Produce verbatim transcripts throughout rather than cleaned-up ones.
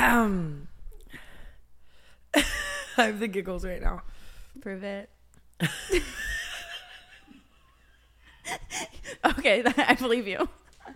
Um, I have the giggles right now. Prove it. Okay, I believe you.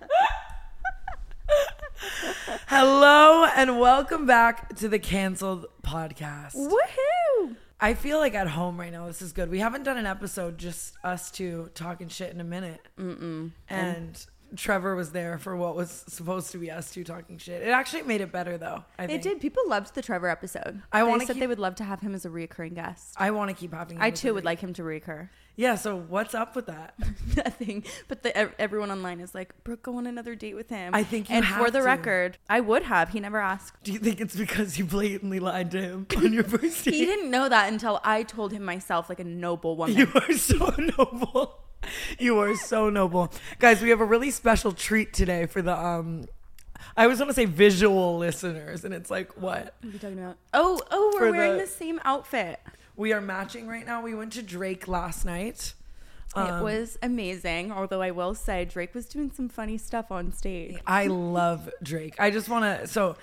Hello and welcome back to the Canceled Podcast. Woohoo! I feel like at home right now. This is good. We haven't done an episode, just us two talking shit in a minute. Mm-mm. And mm. Trevor was there for what was supposed to be us two talking shit. It actually made it better though. I think. It did. People loved the Trevor episode. I they want to said keep, they would love to have him as a reoccurring guest. I want to keep having him. I too would like him to reoccur. Yeah. So what's up with that? Nothing. But the, everyone online is like, Brooke, go on another date with him. I think you And have for the to. record, I would have. He never asked. Do you think it's because you blatantly lied to him on your first date? He didn't know that until I told him myself, like a noble woman. You are so noble. You are so noble. Guys, we have a really special treat today for the, um, I was going to say visual listeners, and it's like, what? What are you talking about? Oh, oh, we're For wearing the- the same outfit. We are matching right now. We went to Drake last night. Um, It was amazing, although I will say Drake was doing some funny stuff on stage. I love Drake. I just want to, so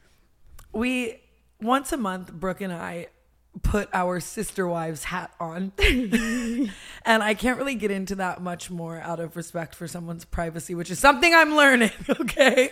we, once a month, Brooke and I put our sister wives hat on. And I can't really get into that much more out of respect for someone's privacy, which is something I'm learning, okay?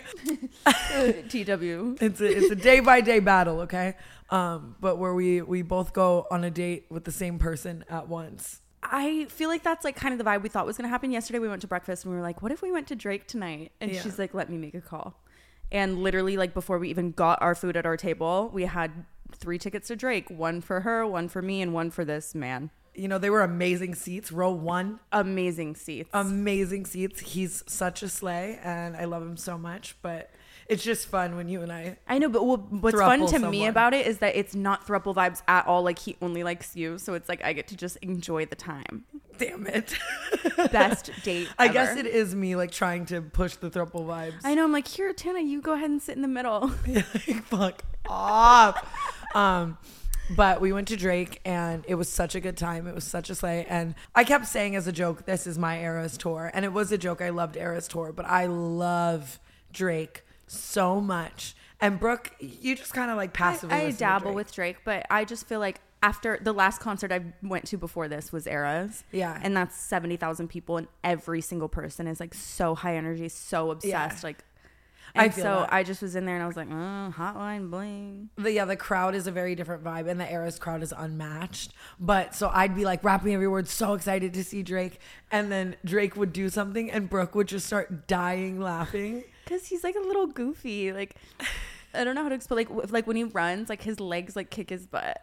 T W. It's a, it's a day by day battle, okay? Um, but where we, we both go on a date with the same person at once. I feel like that's like kind of the vibe we thought was going to happen. Yesterday we went to breakfast and we were like, what if we went to Drake tonight? And Yeah. she's like, let me make a call. And literally like before we even got our food at our table, we had three tickets to Drake, one for her, one for me, and one for this man. You know, they were amazing seats. Row one. Amazing seats. Amazing seats. He's such a slay and I love him so much, but it's just fun when you and I I know, but well, what's fun throuple to me someone. about it is that it's not throuple vibes at all. Like he only likes you, so it's like I get to just enjoy the time. Damn it. Best date I ever. guess it is me like trying to push the throuple vibes. I know. I'm like, here, Tana, you go ahead and sit in the middle. Like, fuck off. um, but we went to Drake and it was such a good time. It was such a slay. And I kept saying as a joke, this is my Eras tour. And it was a joke. I loved Eras tour, but I love Drake so much. And Brooke, you just kind of like passively I, I listen to dabble Drake. with Drake, but I just feel like after the last concert I went to before this was Eras. Yeah. And that's seventy thousand people and every single person is like so high energy, so obsessed. Yeah. Like, I and feel so that. I just was in there and I was like, oh, hotline bling. The, yeah, the crowd is a very different vibe and the Eras crowd is unmatched. But so I'd be like rapping every word, so excited to see Drake. And then Drake would do something and Brooke would just start dying laughing. Because he's like a little goofy. Like, I don't know how to explain. Like, w- like when he runs, like his legs like kick his butt.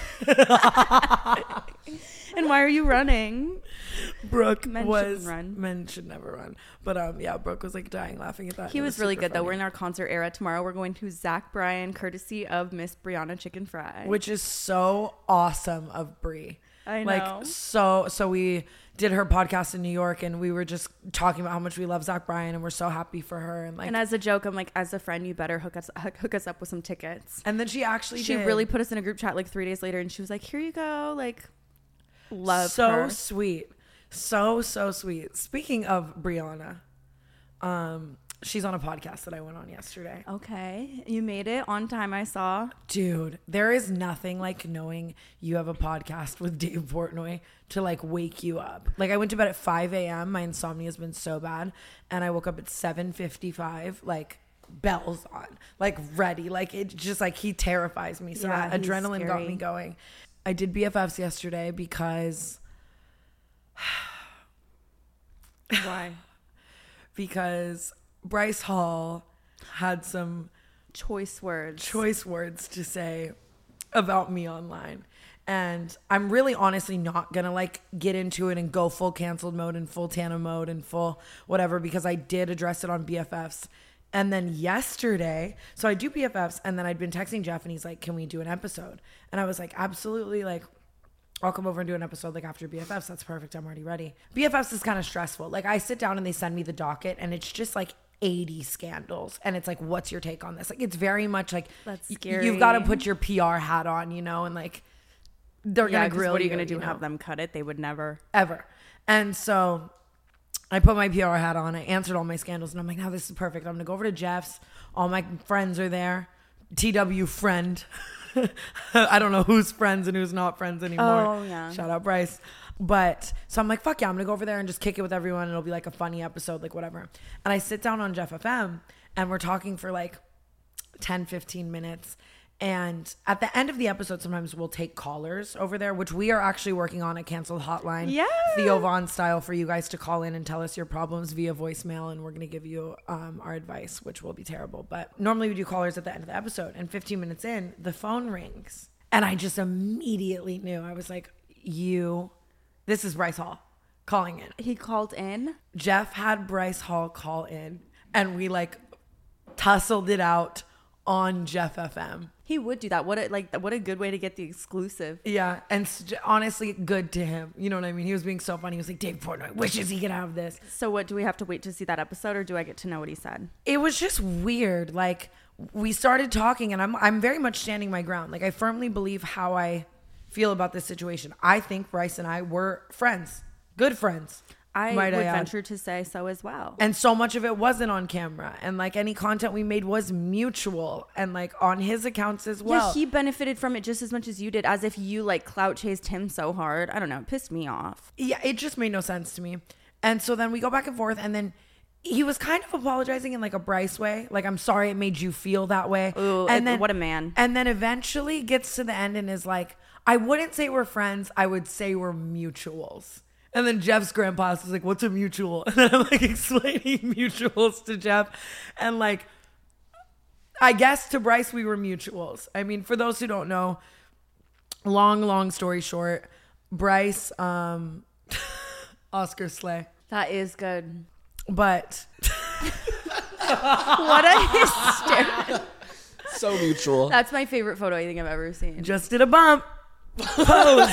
And why are you running? Brooke Men was shouldn't run. men should never run. But um, yeah, Brooke was like dying laughing at that. He It was really super good though. funny. We're in our concert era. Tomorrow we're going to Zach Bryan, courtesy of Miss Brianna Chicken Fry. Which is so awesome of Brie. I know. Like so so we did her podcast in New York and we were just talking about how much we love Zach Bryan and we're so happy for her and like And as a joke, I'm like, as a friend, you better hook us hook, hook us up with some tickets. and then she actually She did. really put us in a group chat like three days later, and she was like, "Here you go." Like, love so her. sweet. So so sweet. Speaking of Brianna, um she's on a podcast that I went on yesterday. Okay, you made it on time. I saw. Dude, there is nothing like knowing you have a podcast with Dave Portnoy to like wake you up. Like I went to bed at five a.m. My insomnia has been so bad. And I woke up at seven fifty-five, like bells on, like ready. Like it just like he terrifies me. So Yeah, that he's adrenaline got scary. me going. I did B F Fs yesterday because Why? because Bryce Hall had some Choice words. choice words to say about me online. And I'm really honestly not going to like get into it and go full canceled mode and full Tana mode and full whatever, because I did address it on B F Fs. And then yesterday, so I do B F Fs and then I'd been texting Jeff and he's like, can we do an episode? And I was like, absolutely. Like, I'll come over and do an episode like after B F Fs. That's perfect. I'm already ready. B F Fs is kind of stressful. Like I sit down and they send me the docket and it's just like eighty scandals. And it's like, what's your take on this? Like, it's very much like, That's y- scary. you've got to put your P R hat on, you know, and like, they're Yeah, going to 'cause grill what are you you going to do? you know? Have them cut it? They would never. Ever. And so I put my P R hat on. I answered all my scandals and I'm like, now this is perfect. I'm going to go over to Jeff's. All my friends are there. T W friend. I don't know who's friends and who's not friends anymore. Oh, yeah. Shout out Bryce. But so I'm like, fuck yeah, I'm gonna go over there and just kick it with everyone. It'll be like a funny episode, like whatever. And I sit down on Jeff F M and we're talking for like ten, fifteen minutes. And at the end of the episode, sometimes we'll take callers over there, which we are actually working on a canceled hotline. Yeah. Theo Von style for you guys to call in and tell us your problems via voicemail. And we're going to give you um, our advice, which will be terrible. But normally we do callers at the end of the episode. And fifteen minutes in, the phone rings. And I just immediately knew. I was like, you, this is Bryce Hall calling in. He called in? Jeff had Bryce Hall call in. And we like tussled it out on Jeff F M. He would do that. What a like what a good way to get the exclusive. Yeah, and st- honestly, good to him. You know what I mean? He was being so funny. He was like, Dave Portnoy wishes he could have this. So what, do we have to wait to see that episode, or do I get to know what he said? It was just weird. Like, we started talking, and I'm I'm very much standing my ground. Like, I firmly believe how I feel about this situation. I think Bryce and I were friends, good friends. I might would I add. venture to say so as well. And so much of it wasn't on camera. And like any content we made was mutual and like on his accounts as well. Yeah, he benefited from it just as much as you did, as if you like clout chased him so hard. I don't know. It pissed me off. Yeah, it just made no sense to me. And so then we go back and forth, and then he was kind of apologizing in like a Bryce way. Like, I'm sorry it made you feel that way. Ooh, and it, then, what a man. And then eventually gets to the end and is like, I wouldn't say we're friends. I would say we're mutuals. And then Jeff's grandpa was like, what's a mutual? And then I'm like explaining mutuals to Jeff. And like, I guess to Bryce, we were mutuals. I mean, for those who don't know, long, long story short, Bryce, um, Oscar Slay. That is good. But what a hysterical. So mutual. That's my favorite photo I think I've ever seen. just did a bump. Pose.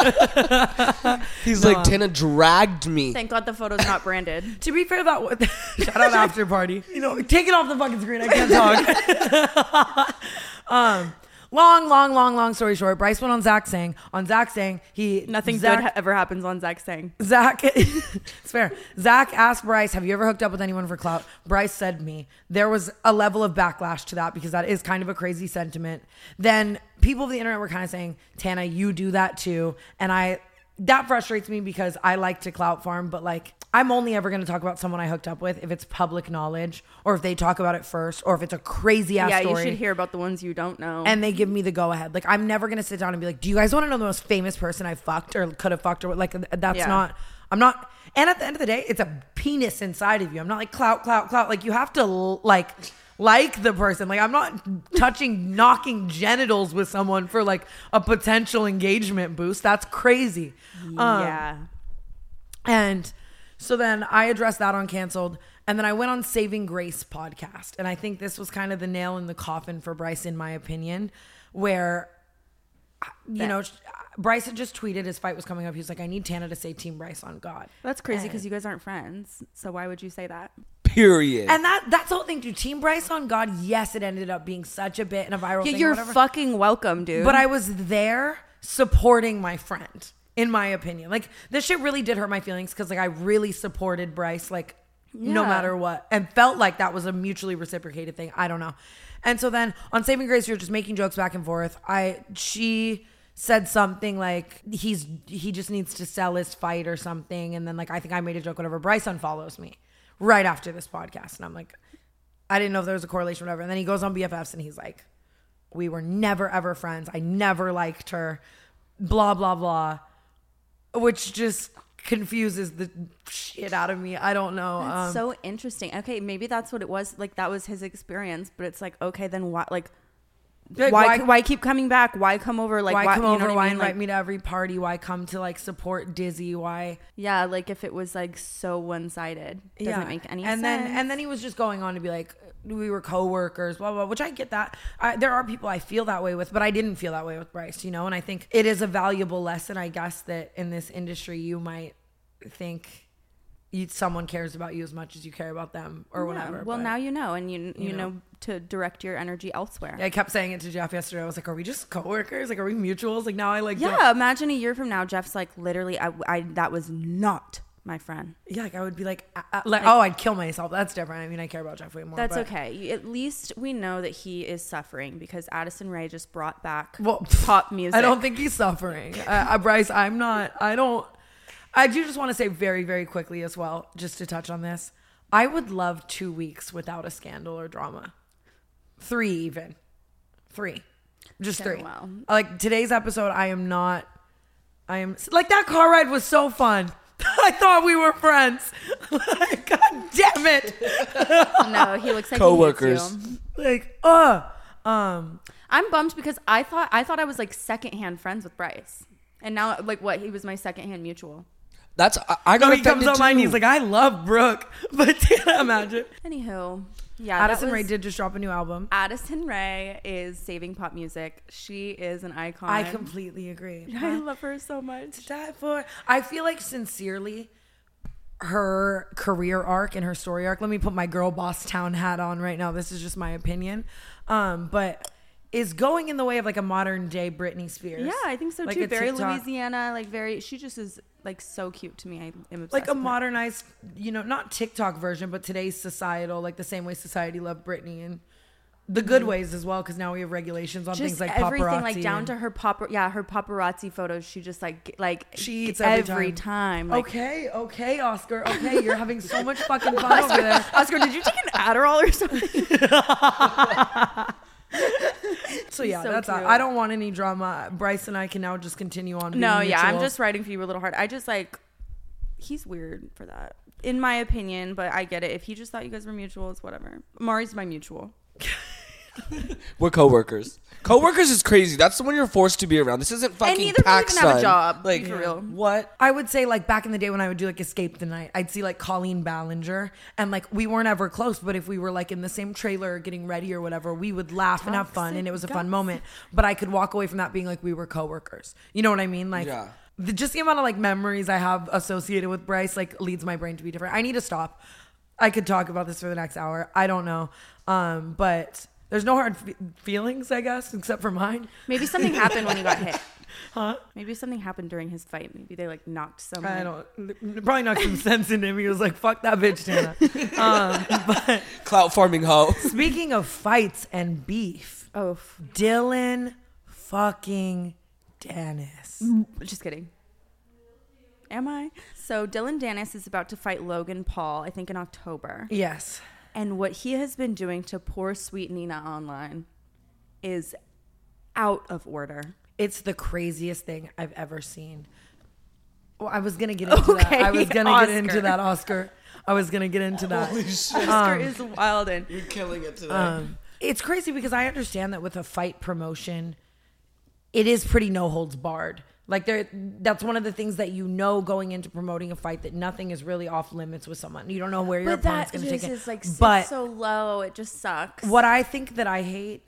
He's No. like, Tana dragged me. Thank God the photo's not branded. To be fair, that was shout out after party. You know, take it off the fucking screen. I can't talk. um, long, long, long, long story short. Bryce went on Zach Sang. On Zach Sang, he Nothing Zach, good ha- ever happens on Zach Sang. Zach, it's fair. Zach asked Bryce, have you ever hooked up with anyone for clout? Bryce said me. There was a level of backlash to that because that is kind of a crazy sentiment. Then people of the internet were kind of saying, Tana, you do that too. And I, that frustrates me because I like to clout farm, but like, I'm only ever going to talk about someone I hooked up with if it's public knowledge or if they talk about it first or if it's a crazy ass Yeah, story. you should hear about the ones you don't know. And they give me the go ahead. Like, I'm never going to sit down and be like, do you guys want to know the most famous person I fucked or could have fucked? Or like, that's Yeah. not, I'm not. And at the end of the day, it's a penis inside of you. I'm not like clout, clout, clout. Like, you have to like, like the person. Like, I'm not touching, knocking genitals with someone for like a potential engagement boost. That's crazy. Um, yeah. And so then I addressed that on Canceled. And then I went on Saving Grace podcast. And I think this was kind of the nail in the coffin for Bryce, in my opinion, where, you That- know, Bryce had just tweeted his fight was coming up. He was like, I need Tana to say Team Bryce on God. That's crazy And- because you guys aren't friends. So why would you say that? Period. And that that's the whole thing, dude. Team Bryce on God, yes, it ended up being such a bit and a viral Yeah, thing. or you're whatever. fucking welcome, dude. But I was there supporting my friend, in my opinion. Like, this shit really did hurt my feelings because, like, I really supported Bryce, like, no Yeah. matter what, and felt like that was a mutually reciprocated thing. I don't know. And so then on Saving Grace, you're just making jokes back and forth. I she said something like he's he just needs to sell his fight or something, and then like I think I made a joke, whatever. Bryce unfollows me right after this podcast, and I'm like, I didn't know if there was a correlation, whatever. And then he goes on B F Fs and he's like, we were never ever friends. I never liked her. Blah blah blah, which just confuses the shit out of me. I don't know. That's um, so interesting. Okay, maybe that's what it was. Like, that was his experience. But it's like, okay, then why? Like, Like, why? why- Why, keep coming back? Why come over? Like, why why, come you know over? what I Why mean? invite Like, me to every party? Why come to like support Dizzy? Why? yeah, like if it was like so one sided, doesn't make any and sense. then and then he was just going on to be like, we were coworkers, blah blah. Which I get that. I, there are people I feel that way with, but I didn't feel that way with Bryce, you know. And I think it is a valuable lesson, I guess, that in this industry you might think you, someone cares about you as much as you care about them or Yeah, whatever. well, but, now you know, and you you, you know. know. to direct your energy elsewhere. I kept saying it to Jeff yesterday. I was like, are we just coworkers? Like, are we mutuals? Like, now I like don't- Yeah, imagine a year from now, Jeff's like, literally, I, I that was not my friend. Yeah, like I would be like, uh, uh, like, oh, I'd kill myself. That's different. I mean, I care about Jeff way more. That's but. okay. At least we know that he is suffering because Addison Rae just brought back Well, pop music. I don't think he's suffering. uh, uh, Bryce, I'm not. I don't. I do just want to say very, very quickly as well, just to touch on this. I would love two weeks without a scandal or drama. Three even. Three. Just Okay, three. wow. Like today's episode, I am not. I am like that car ride was so fun. I thought we were friends. God damn it. No, he looks like Co-workers. He hates you. Like, uh, um, I'm bummed because I thought I thought I was like secondhand friends with Bryce, and now like what? He was my secondhand mutual. That's I, I no, got he comes offended online. too. He's like, I love Brooke, but imagine. Anywho, yeah, that Addison was- Rae did just drop a new album. Addison Rae is saving pop music. She is an icon. I completely agree. I love her so much. Die for. I feel like sincerely, her career arc and her story arc. Let me put my girl boss town hat on right now. This is just my opinion, um, but is going in the way of like a modern day Britney Spears. Yeah, I think so Like too. a Very TikTok- Louisiana, like very. She just is like so cute to me. I am obsessed Like a with her. modernized, you know, not TikTok version, but today's societal, like the same way society loved Britney and the good ways as well, because now we have regulations on Just things like everything, paparazzi. like down and- to her pop. Yeah, her paparazzi photos. She just like like She eats every every time. time. Like, Okay, okay, Oscar. Okay, you're having so much fucking fun over there. Oscar, did you take an Adderall or something? So yeah, so that's cute. all. I don't want any drama. Bryce and I can now just continue on. Being No, yeah, I'm mutual. just writing for you a little hard. I just like he's weird for that, in my opinion. But I get it. If he just thought you guys were mutuals, whatever. Mari's my mutual. We're coworkers. Coworkers is crazy. That's the one you're forced to be around. This isn't fucking And neither of them even have a PacSun. job. Like Like, for real. What? I would say like back in the day when I would do like Escape the Night, I'd see like Colleen Ballinger, and like we weren't ever close, but if we were like in the same trailer getting ready or whatever, we would laugh and have fun, and it was a fun Toxic moment. But I could walk away from that being like we were coworkers. You know what I mean? Like. Yeah. The, just the amount of like memories I have associated with Bryce like leads my brain to be different. I need to stop. I could talk about this for the next hour. I don't know, um, but there's no hard f- feelings, I guess, except for mine. Maybe something happened when he got hit. Huh? Maybe something happened during his fight. Maybe they like knocked someone. I don't. Probably knocked some sense into him. He was like, "Fuck that bitch, Tana." Um, but Clout farming hoe. speaking of fights and beef, Oh, f- Dylan fucking Dennis. just kidding. Am I? So Dylan Dennis is about to fight Logan Paul, I think in October. Yes. And what he has been doing to poor sweet Nina online is out of order. It's the craziest thing I've ever seen. Well, I was gonna get into Okay, that. I was gonna Oscar. get into that, Oscar. I was gonna get into that. Oscar Um, is wild and You're killing it today. Um, it's crazy because I understand that with a fight promotion, it is pretty no holds barred. Like there, that's one of the things that you know going into promoting a fight, that nothing is really off limits with someone. You don't know where your but opponent's that going to just take it. is like but sits so low, it just sucks. what I think that I hate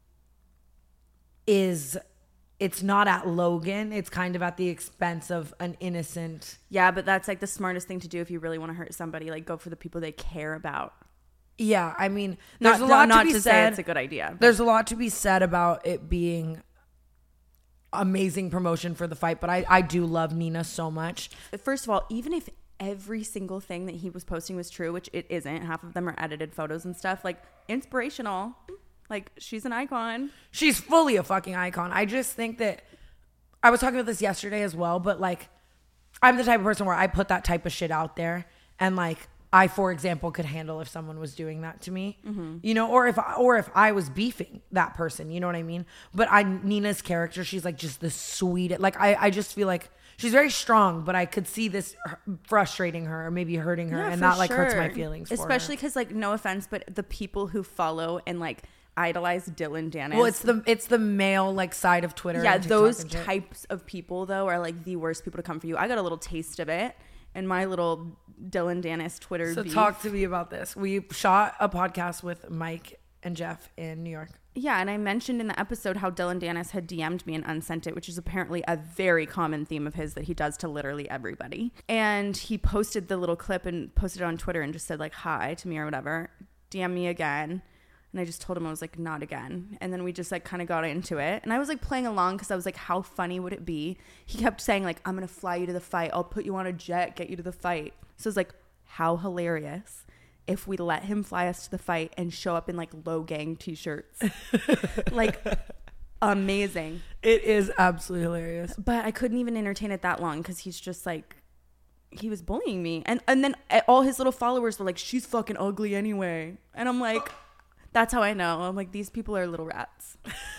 is it's not at Logan. It's kind of at the expense of an innocent. Yeah, but that's like the smartest thing to do if you really want to hurt somebody. Like go for the people they care about. Yeah, I mean, there's Not, a lot not to be to say said. it's a good idea. but- There's a lot to be said about it being amazing promotion for the fight, but I, I do love Nina so much. First of all, even if every single thing that he was posting was true, which it isn't, half of them are edited photos and stuff, like inspirational. Like she's an icon. She's fully a fucking icon. I just think that I was talking about this yesterday as well, but like I'm the type of person where I put that type of shit out there, and like I, for example, could handle if someone was doing that to me, Mm-hmm. you know, or if or if I was beefing that person, you know what I mean? But I Nina's character, she's like just the sweetest. Like I, I just feel like she's very strong, but I could see this frustrating her or maybe hurting her, Yeah, and for that like hurts my sure. feelings. for her. Especially because, like, no offense, but the people who follow and like idolize Dylan Dennis. well, it's the it's the male like side of Twitter. yeah, and TikTok those and shit. types of people though are like the worst people to come for you. I got a little taste of it in my little Dylan Dennis Twitter. So beef. talk to me about this. We shot a podcast with Mike and Jeff in New York. Yeah, and I mentioned in the episode how Dylan Dennis had D M'd me and unsent it, which is apparently a very common theme of his that he does to literally everybody. And he posted the little clip and posted it on Twitter and just said like hi to me or whatever. D M me again. And I just told him, I was like, not again. And then we just like kind of got into it. And I was like playing along because I was like, how funny would it be? He kept saying like, I'm going to fly you to the fight. I'll put you on a jet, get you to the fight. So I was like, how hilarious if we let him fly us to the fight and show up in like Low Gang t-shirts. Like amazing. It is absolutely hilarious. But I couldn't even entertain it that long because he's just like, he was bullying me. And and then all his little followers were like, she's fucking ugly anyway. And I'm like, that's how I know. I'm like, these people are little rats.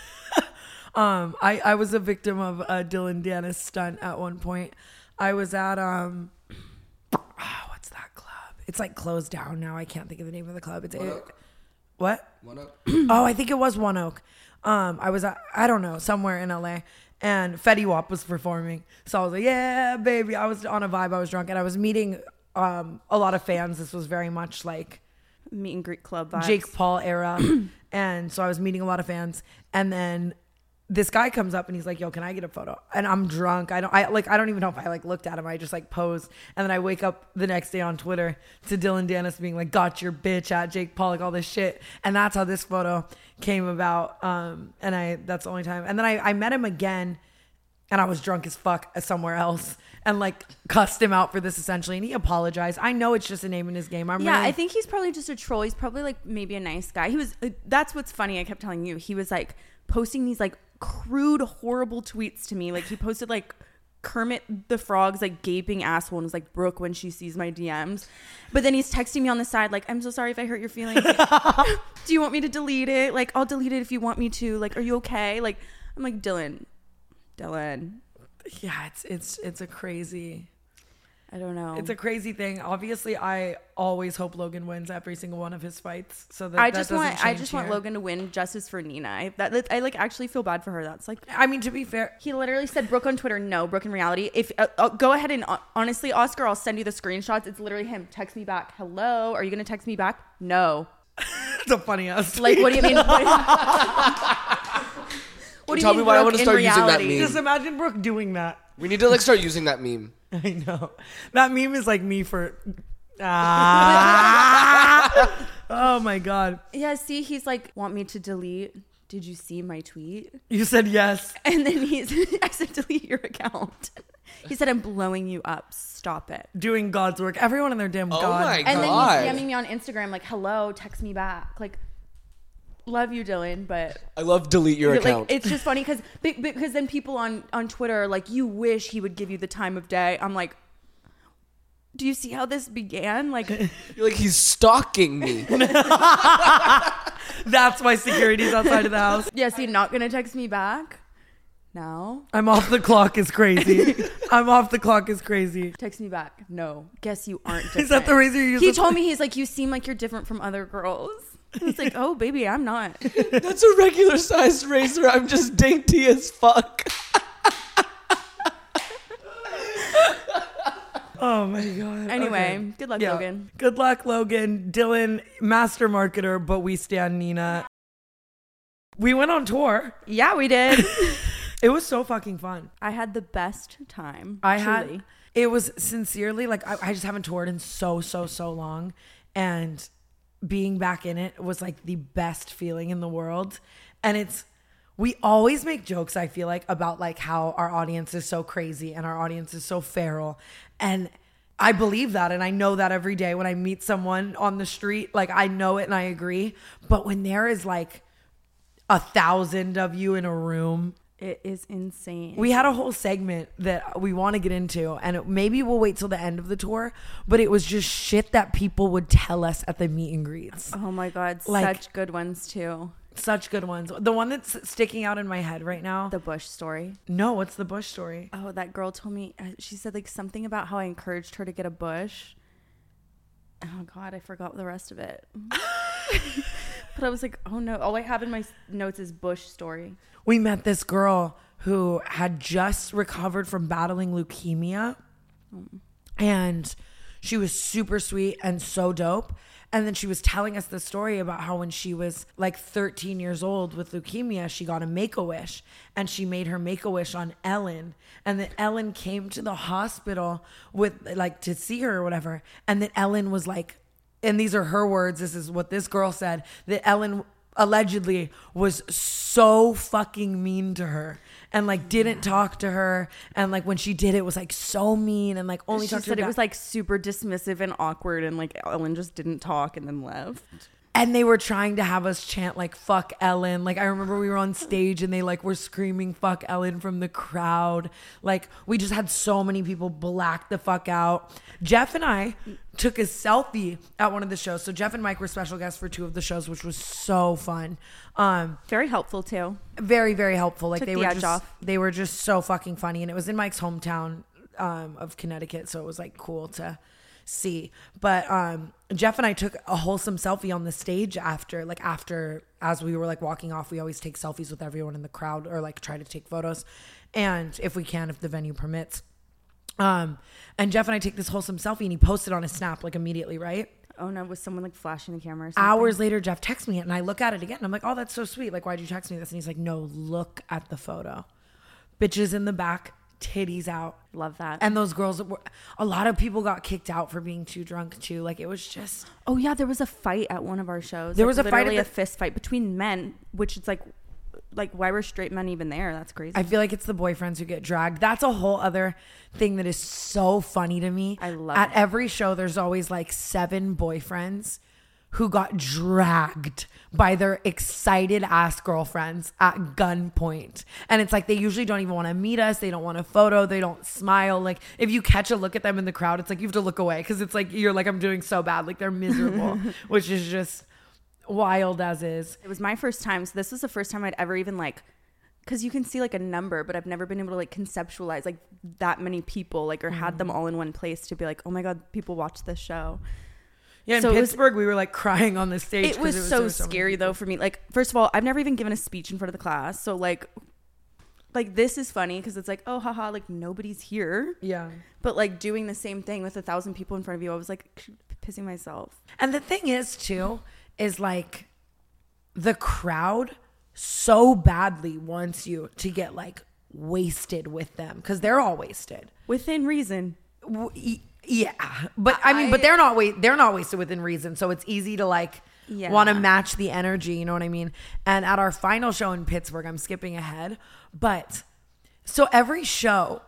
um, I, I was a victim of a Dylan Dennis stunt at one point. I was at, um, oh, what's that club? It's like closed down now. I can't think of the name of the club. It's One it, Oak. What? One Oak. Oh, I think it was One Oak. Um, I was at, I don't know, somewhere in L A, and Fetty Wap was performing. So I was like, yeah, baby. I was on a vibe. I was drunk, and I was meeting um, a lot of fans. This was very much like Meet and greet club vibes. Jake Paul era. And so I was meeting a lot of fans, and then this guy comes up and he's like, yo, can I get a photo? And I'm drunk. I don't, I like, I don't even know if I like looked at him. I just like posed. And then I wake up the next day on Twitter to Dylan Dennis being like, got your bitch at Jake Paul, like all this shit. And that's how this photo came about. Um, and I, that's the only time. And then I, I met him again, and I was drunk as fuck somewhere else, and like cussed him out for this essentially. And he apologized. I know it's just a name in his game. I'm yeah, really, I think he's probably just a troll. He's probably like maybe a nice guy. He was, uh, that's what's funny. I kept telling you, he was like posting these like crude, horrible tweets to me. Like he posted like Kermit the Frog's like gaping asshole and was like, Brooke, when she sees my D Ms. But then he's texting me on the side like, I'm so sorry if I hurt your feelings. Do you want me to delete it? Like, I'll delete it if you want me to. Like, are you okay? Like, I'm like, Dylan, Dylan. yeah, it's, it's, it's a crazy, I don't know. it's a crazy thing. Obviously, I always hope Logan wins every single one of his fights. So that I that just doesn't want I change just want here. Logan to win justice for Nina. I, that, that I like actually feel bad for her. That's like, I mean, to be fair, he literally said Brooke on Twitter, no, Brooke in reality. If uh, uh, go ahead and uh, honestly, Oscar, I'll send you the screenshots. It's literally him. Text me back. Hello, are you gonna text me back? No. it's a funny ass. Like, what do you mean? What, what do you Tell mean me why I Brooke wanna in start using that reality? meme. Just imagine Brooke doing that. We need to like start using that meme. I know. That meme is like me for. Ah. Oh my god. Yeah. See, he's like, want me to delete? Did you see my tweet? You said yes. And then he's, I said, delete your account. He said, I'm blowing you up. Stop it. Doing God's work. Everyone in their damn Oh God. my And God. then he's spamming me on Instagram like, hello, text me back. Like, love you, Dylan, but I love delete your like, account. it's just funny because because then people on, on Twitter are like, you wish he would give you the time of day. I'm like, do you see how this began? Like, You're like, he's stalking me. That's why security's outside of the house. yeah, see, not going to text me back? No. I'm off the clock is crazy. I'm off the clock is crazy. Text me back. No. Guess you aren't different. Is that the razor you use? He with- told me, he's like, you seem like you're different from other girls. It's like, oh, baby, I'm not. That's a regular sized razor. I'm just dainty as fuck. Oh my God. Anyway, Okay. good luck, Yeah. Logan. Good luck, Logan. Dylan, master marketer, but we stand Nina. We went on tour. Yeah, we did. It was so fucking fun. I had the best time. I truly. had, it was sincerely like, I, I just haven't toured in so, so, so long. And being back in it was like the best feeling in the world. And it's, we always make jokes, I feel like, about like how our audience is so crazy and our audience is so feral. And I believe that. And I know that every day when I meet someone on the street, like I know it and I agree. But when there is like a thousand of you in a room, It is insane. we had a whole segment that we want to get into, and it, maybe we'll wait till the end of the tour, but it was just shit that people would tell us at the meet and greets. Oh my God, Like- such good ones too. Such good ones. The one that's sticking out in my head right now. The Bush story. No, what's the Bush story? Oh, that girl told me, uh, she said like something about how I encouraged her to get a bush. Oh God, I forgot the rest of it. But I was like, oh no, all I have in my s- notes is Bush story. We met this girl who had just recovered from battling leukemia, and she was super sweet and so dope. And then she was telling us the story about how when she was like thirteen years old with leukemia, she got a Make-A-Wish, and she made her Make-A-Wish on Ellen. And then Ellen came to the hospital with like to see her or whatever. And then Ellen was like, and these are her words, this is what this girl said, that Ellen allegedly was so fucking mean to her and like didn't talk to her, and like when she did it was like so mean and like only She talked to said her it dad. was like super dismissive and awkward, and like Ellen just didn't talk and then left. And they were trying to have us chant like fuck Ellen. Like I remember we were on stage and they like were screaming fuck Ellen from the crowd. Like we just had so many people black the fuck out. Jeff and I took a selfie at one of the shows. So Jeff and Mike were special guests for two of the shows, which was so fun. Um, Very helpful too. very, very helpful. Like Took they the were edge just, off. they were just so fucking funny. And it was in Mike's hometown um, of Connecticut. So it was like cool to see. But um Jeff and I took a wholesome selfie on the stage after, like after, as we were like walking off. We always take selfies with everyone in the crowd, or like try to take photos, and if we can, if the venue permits. Um and Jeff and I take this wholesome selfie, and he posted on his Snap like immediately, right? Oh no, was someone like flashing the camera or something? Hours later, Jeff texts me it, and I look at it again. And I'm like, oh, that's so sweet. Like, why'd you text me this? And he's like, no, look at the photo. Bitches in the back, titties out. Love that. And those girls, were, a lot of people got kicked out for being too drunk too. Like it was just. Oh yeah, there was a fight at one of our shows. There Like, was a fight at literally the- a fist fight between men, which it's like, like why were straight men even there? That's crazy. I feel like it's the boyfriends who get dragged. That's a whole other thing that is so funny to me. I love At it. every show, there's always like seven boyfriends who got dragged by their excited ass girlfriends at gunpoint. And it's like they usually don't even want to meet us. They don't want a photo. They don't smile. Like if you catch a look at them in the crowd, it's like you have to look away because it's like you're like, I'm doing so bad. Like they're miserable, which is just wild as is. It was my first time, so this was the first time I'd ever even like, because you can see like a number, but I've never been able to like conceptualize like that many people, like or had them all in one place to be like, oh my god, people watch this show. Yeah, in So it was- Pittsburgh, we were like crying on the stage. It 'cause was, so there were many scary people. though for me. Like first of all, I've never even given a speech in front of the class, so like, like this is funny because it's like, oh haha, like nobody's here. Yeah. But like doing the same thing with a thousand people in front of you, I was like pissing myself. And the thing is, too, is like the crowd so badly wants you to get like wasted with them because they're all wasted. Within reason. W- y- Yeah, but I mean, but they're not wa- they're not wasted within reason, so it's easy to like Yeah. want to match the energy. You know what I mean? And at our final show in Pittsburgh, I'm skipping ahead, but so every show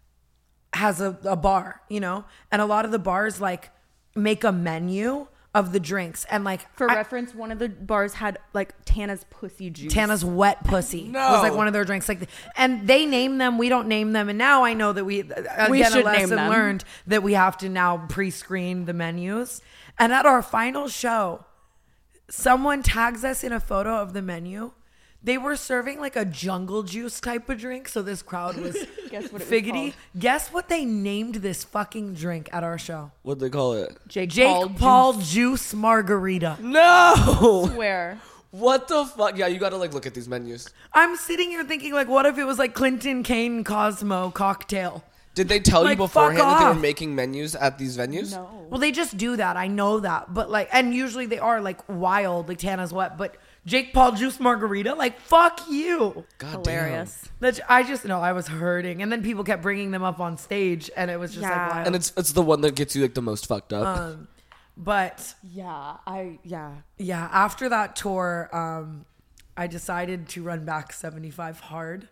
has a, a bar, you know, and a lot of the bars like make a menu of the drinks, and like For I- reference, one of the bars had like Tana's pussy juice. Tana's wet pussy No. was like one of their drinks. Like, and they name them. We don't name them. And now I know that we again We a should name lesson them. learned that we have to now pre-screen the menus. And at our final show, someone tags us in a photo of the menu. They were serving like a jungle juice type of drink. So this crowd was Guess what it was figgity. called? Guess what they named this fucking drink at our show? What'd they call it? Jake, Jake Paul, Paul, juice margarita. No! Where? What the fuck? Yeah, you gotta like look at these menus. I'm sitting here thinking like, what if it was like Clinton Kane Cosmo cocktail? Did they tell Like, you fuck beforehand that they off. were making menus at these venues? No. Well, they just do that. I know that. But like, and usually they are like wild, like Tana's wet. But Jake Paul juice margarita, like fuck you. God Hilarious. That's, I just know I was hurting, and then people kept bringing them up on stage, and it was just Yeah. like wild. damn. And it's it's the one that gets you like the most fucked up. um, but Yeah, I yeah. yeah, after that tour, um, I decided to run back seventy-five hard.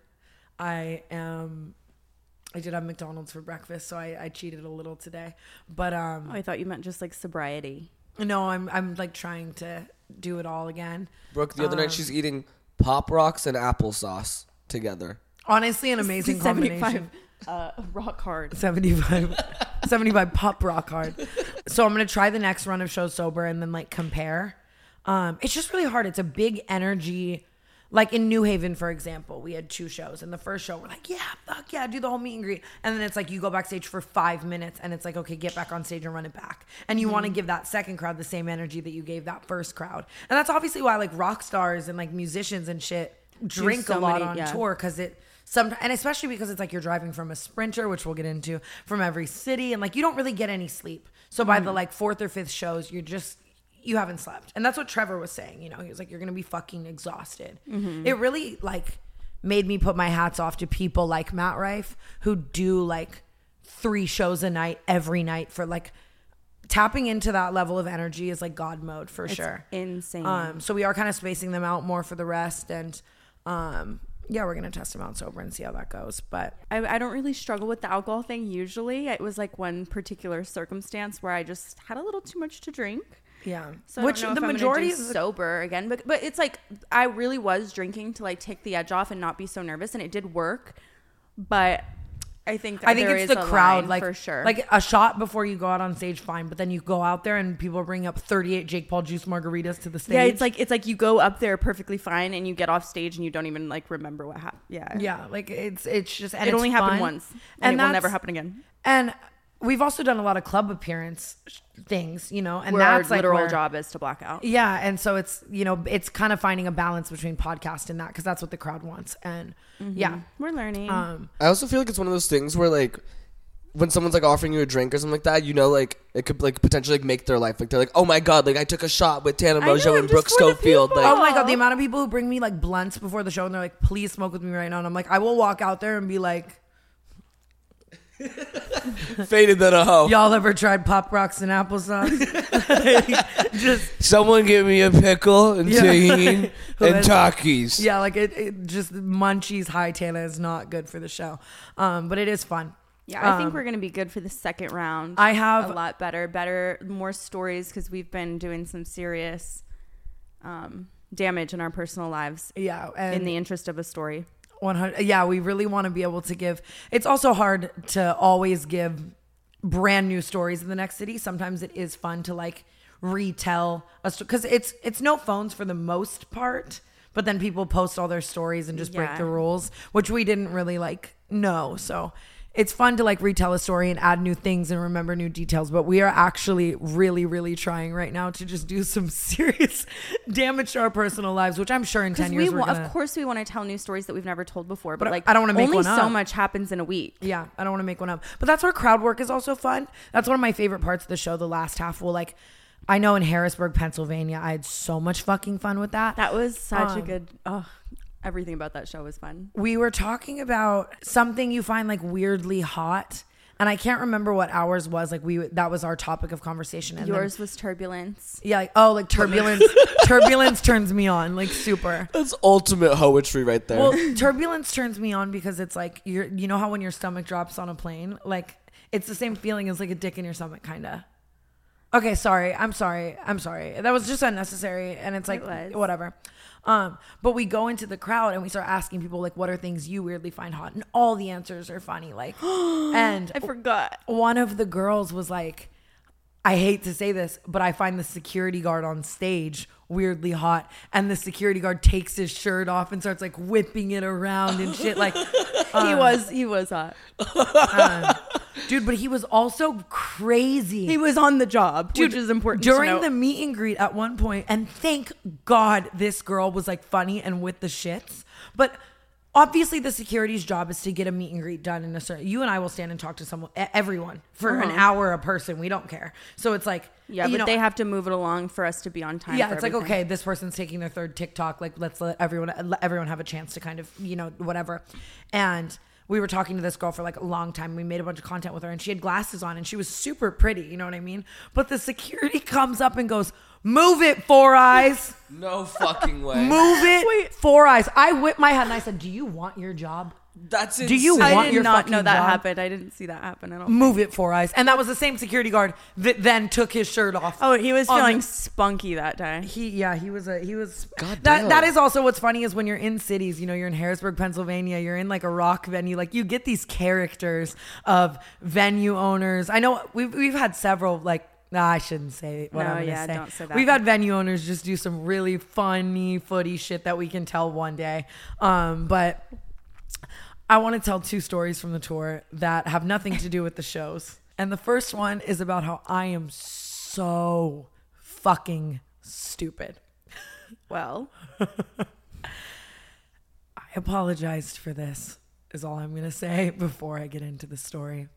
I am. I did have McDonald's for breakfast, so I, I cheated a little today. But um, Oh, I thought you meant just like sobriety. no, I'm I'm like trying to do it all again. Brooke, the other um, night she's eating Pop Rocks and applesauce together. Honestly, an amazing combination. Uh, rock hard. seventy-five, seventy-five pop rock hard. So I'm gonna try the next run of shows sober and then like compare. Um, it's just really hard. It's a big energy. Like in New Haven, for example, we had two shows. And the first show, we're like, yeah, fuck yeah, do the whole meet and greet. And then it's like you go backstage for five minutes and it's like, okay, get back on stage and run it back. And you Mm-hmm. want to give that second crowd the same energy that you gave that first crowd. And that's obviously why like rock stars and like musicians and shit drink so a lot many- on yeah. tour because it some and especially because it's like you're driving from a Sprinter, which we'll get into, from every city, and like you don't really get any sleep. So by the like fourth or fifth shows, you're just you haven't slept. And that's what Trevor was saying, you know. He was like, you're gonna be fucking exhausted. It really like made me put my hats off to people like Matt Rife who do like three shows a night every night for like tapping into that level of energy is like God mode for It's sure. insane. Um, so we are kind of spacing them out more for the rest, and um, yeah, we're gonna test them out sober and see how that goes. But I, I don't really struggle with the alcohol thing usually. It was like one particular circumstance where I just had a little too much to drink. yeah, So I which don't know the if I'm majority gonna do of the, sober again, but but it's like I really was drinking to like take the edge off and not be so nervous, and it did work. But I think I think there it's is the a crowd, line like for sure. like a shot before you go out on stage, fine, but then you go out there and people bring up thirty-eight Jake Paul juice margaritas to the stage. yeah, it's like it's like you go up there perfectly fine, and you get off stage and you don't even like remember what happened. Yeah, yeah, like it's it's just and it it's only happened fun. once, and, And it will that's- never happen again. And we've also done a lot of club appearance sh- things, you know, and Where our that's like literal where- job is to black out. Yeah, and so it's you know it's kind of finding a balance between podcast and that because that's what the crowd wants, and yeah, We're learning. um, I also feel like it's one of those things where like when someone's like offering you a drink or something like that, you know, like it could like potentially like make their life. Like they're like, oh my god, like I took a shot with Tana I know, Mojo I'm and just Brooke for the Schofield. people. Like, oh my god, the amount of people who bring me like blunts before the show and they're like, please smoke with me right now, and I'm like, I will walk out there and be like, faded than a hoe. y'all ever tried Pop Rocks and applesauce? Just Someone give me a pickle and Yeah. tahini Who and has- Takis. yeah, like it, it just munchies high Tana is not good for the show, um, but it is fun. Yeah, I think Um, we're gonna be good for the second round. I have a lot better, better, more stories because we've been doing some serious um, damage in our personal lives yeah, and in the interest of a story. one hundred yeah, we really want to be able to give. It's also hard to always give brand new stories in the next city. Sometimes it is fun to like retell a story because it's it's no phones for the most part, but then people post all their stories and just break Yeah. the rules, which we didn't really like know. So it's fun to like retell a story and add new things and remember new details, but we are actually really, really trying right now to just do some serious damage to our personal lives, which I'm sure in ten Because years we, we're wa- gonna, of course, we want to tell new stories that we've never told before, but, But like I don't wanna make only one so up. much happens in a week. Yeah, I don't want to make one up. But that's where crowd work is also fun. That's one of my favorite parts of the show. The last half will like, I know in Harrisburg, Pennsylvania, I had so much fucking fun with that. That was such a Um, good. Oh, everything about that show was fun. We were talking about something you find like weirdly hot. And I can't remember what ours was. Like we, that was our topic of conversation. And Yours then, was turbulence. yeah, like, oh, like turbulence. Turbulence turns me on, like super. That's ultimate poetry right there. Well, turbulence turns me on because it's like you're, you know how when your stomach drops on a plane, like it's the same feeling as like a dick in your stomach, kind of. Okay, sorry. I'm sorry. I'm sorry. That was just unnecessary, and it's like It was. whatever. Um, but we go into the crowd and we start asking people like, what are things you weirdly find hot? And all the answers are funny. Like, and I forgot. one of the girls was like, I hate to say this, but I find the security guard on stage weirdly hot. And the security guard takes his shirt off and starts like whipping it around and shit. Like, he was he was hot. um, dude, but he was also crazy. He was on the job, Dude, which is important. during to note. the meet and greet at one point, and thank God this girl was like funny and with the shits. But obviously, the security's job is to get a meet and greet done in a certain. You and I will stand and talk to someone, e- everyone, for an Uh-huh. hour a person. We don't care. So it's like, yeah, you but know, they have to move it along for us to be on time. yeah, for it's like everything. okay, this person's taking their third TikTok. Like, let's let everyone let everyone have a chance to kind of you know whatever. And we were talking to this girl for like a long time. We made a bunch of content with her, and she had glasses on, and she was super pretty. You know what I mean? But the security comes up and goes, "Move it, Four Eyes. no fucking way. Move it, Four Eyes." I whipped my head and I said, "Do you want your job? That's Do you insane. I want did your not fucking know that job? happened. I didn't see that happen. I don't. Move it, Four Eyes." And that was the same security guard that then took his shirt off. Oh, he was On feeling the- spunky that day. He yeah he was a he was God that damn. that is also what's funny is when you're in cities, you know, you're in Harrisburg, Pennsylvania, you're in like a rock venue, like you get these characters of venue owners. I know we've we've had several like nah, I shouldn't say what No, I'm gonna yeah, say. don't say that. We've had venue owners just do some really funny footy shit that we can tell one day. Um, but I want to tell two stories from the tour that have nothing to do with the shows. And the first one is about how I am so fucking stupid. Well, I apologized for this, is all I'm going to say before I get into the story.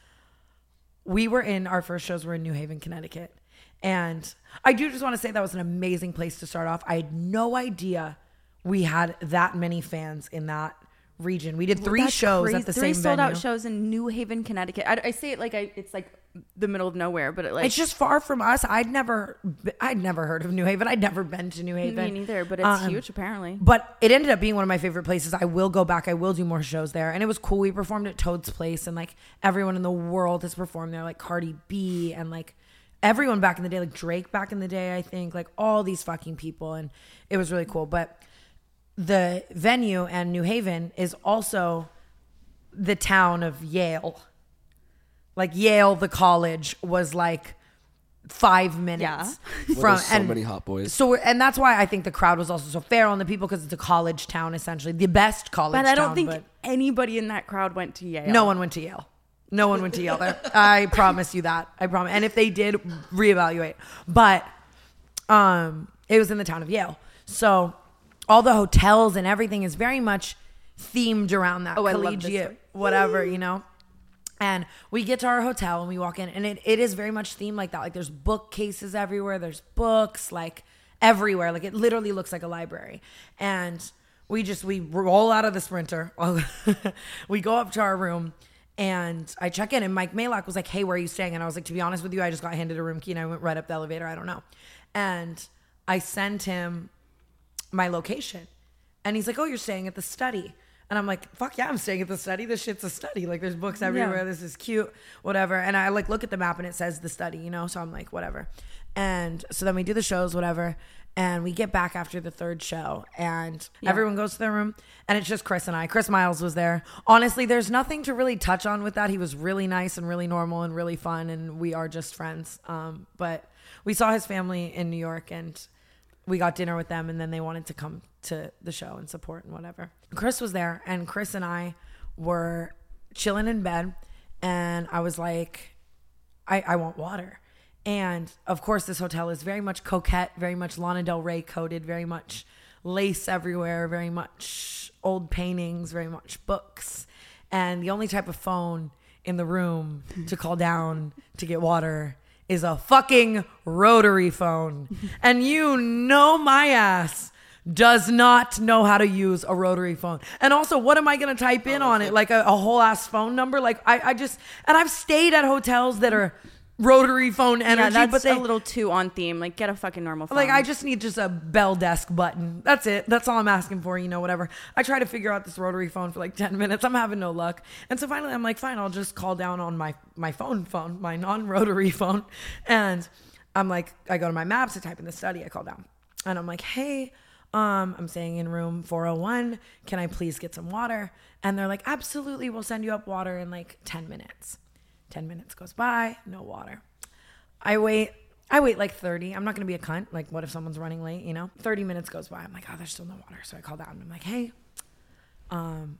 We were in, our first shows were in New Haven, Connecticut. And I do just want to say that was an amazing place to start off. I had no idea we had that many fans in that region. We did three that's shows crazy. at the three same sold venue. out shows in New Haven, Connecticut. I, I say it like I, it's like the middle of nowhere, but it like it's just far from us. I'd never, I'd never heard of New Haven. I'd never been to New Haven. me neither, but it's Um, huge apparently. But it ended up being one of my favorite places. I will go back. I will do more shows there. And it was cool. We performed at Toad's Place, and like everyone in the world has performed there, like Cardi B and like everyone back in the day, like Drake back in the day, I think, like all these fucking people. And it was really cool. But the venue and New Haven is also the town of Yale. Like Yale, the college, was like five minutes Yeah. Well, from there's so and many hot boys. So we're- and that's why I think the crowd was also so feral on the people, because it's a college town, essentially the best college But I don't town, think but anybody in that crowd went to Yale. no one went to Yale. No one went to Yale there. I promise you that. I promise. And if they did, reevaluate. But um, it was in the town of Yale. So all the hotels and everything is very much themed around that Oh, I love this collegiate, story. whatever, you know? And we get to our hotel and we walk in, and it, it is very much themed like that. Like there's bookcases everywhere. There's books like everywhere. Like it literally looks like a library. And we just, we roll out of the Sprinter. We go up to our room. And I check in, and Mike Malak was like, hey, where are you staying? And I was like, to be honest with you, I just got handed a room key and I went right up the elevator. I don't know. And I sent him my location. And he's like, oh, you're staying at the Study. And I'm like, fuck yeah, I'm staying at the Study. This shit's a study. Like there's books everywhere. Yeah. This is cute, whatever. And I like look at the map and it says the Study, you know? So I'm like, whatever. And so then we do the shows, whatever. And we get back after the third show, and Yeah. everyone goes to their room, and it's just Chris and I. Chris Miles was there. Honestly, there's nothing to really touch on with that. He was really nice and really normal and really fun, and we are just friends. Um, but we saw his family in New York, and we got dinner with them, and then they wanted to come to the show and support and whatever. Chris was there, and Chris and I were chilling in bed, and I was like, I, I want water. And of course, this hotel is very much coquette, very much Lana Del Rey coded, very much lace everywhere, very much old paintings, very much books. And the only type of phone in the room to call down to get water is a fucking rotary phone. And you know my ass does not know how to use a rotary phone. And also, what am I going to type in on it? Like a, a whole ass phone number? Like I, I just, and I've stayed at hotels that are rotary phone energy, Yeah, that's but they, a little too on theme. Like, get a fucking normal phone. like I just need just a bell desk button. That's it. That's all I'm asking for, you know, whatever. I try to figure out this rotary phone for like ten minutes. I'm having no luck. And so finally I'm like, fine, I'll just call down on my, my phone phone, my non-rotary phone. And I'm like, I go to my maps, I type in the Study, I call down. And I'm like, hey, um, I'm staying in room four oh one. Can I please get some water? And they're like, absolutely, we'll send you up water in like ten minutes. ten minutes goes by, no water. I wait, I wait like thirty. I'm not going to be a cunt. Like, what if someone's running late, you know? thirty minutes goes by. I'm like, oh, there's still no water. So I call down. I'm like, hey, um,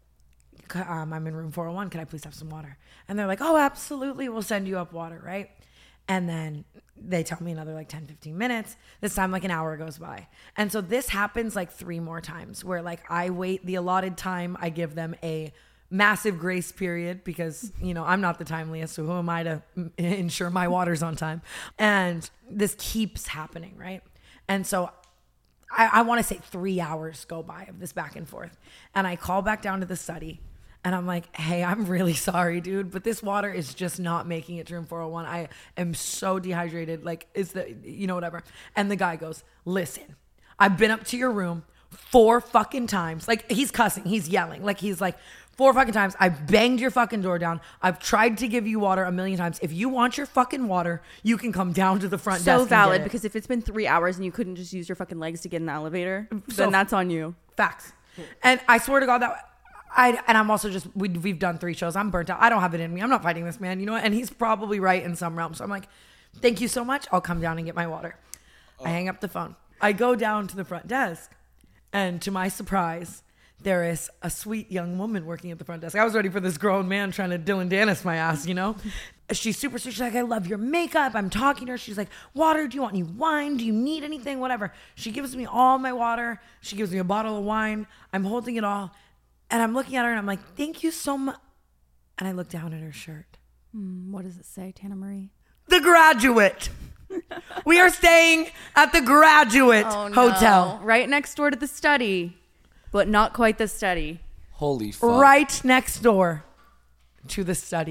c- um, I'm in room four oh one. Can I please have some water? And they're like, oh, absolutely. We'll send you up water, right? And then they tell me another like ten, fifteen minutes. This time, like an hour goes by. And so this happens like three more times where like I wait the allotted time. I give them a massive grace period because, you know, I'm not the timeliest. So who am I to m- ensure my water's on time? And this keeps happening, right? And so I, I want to say three hours go by of this back and forth. And I call back down to the Study. And I'm like, hey, I'm really sorry, dude, but this water is just not making it to room four oh one. I am so dehydrated. Like, is the, you know, whatever. And the guy goes, listen, I've been up to your room four fucking times. Like, he's cussing. He's yelling. Like, he's like, four fucking times. I've banged your fucking door down. I've tried to give you water a million times. If you want your fucking water, you can come down to the front desk. So valid, and get it. because if it's been three hours and you couldn't just use your fucking legs to get in the elevator, So- then that's on you. Facts. And I swear to God that I, and I'm also just, we, we've done three shows. I'm burnt out. I don't have it in me. I'm not fighting this man, you know what? And he's probably right in some realm. So I'm like, thank you so much. I'll come down and get my water. I hang up the phone. I go down to the front desk, and to my surprise, there is a sweet young woman working at the front desk. I was ready for this grown man trying to Dylan Dennis my ass, you know? She's super sweet. She's like, I love your makeup. I'm talking to her. She's like, water, do you want any wine? Do you need anything? Whatever. She gives me all my water. She gives me a bottle of wine. I'm holding it all. And I'm looking at her and I'm like, thank you so much. And I look down at her shirt. Mm, what does it say, Tana Marie? The Graduate. We are staying at the Graduate Oh, no. Hotel. Right next door to the Study, but not quite the Study. Holy fuck. Right next door to the Study.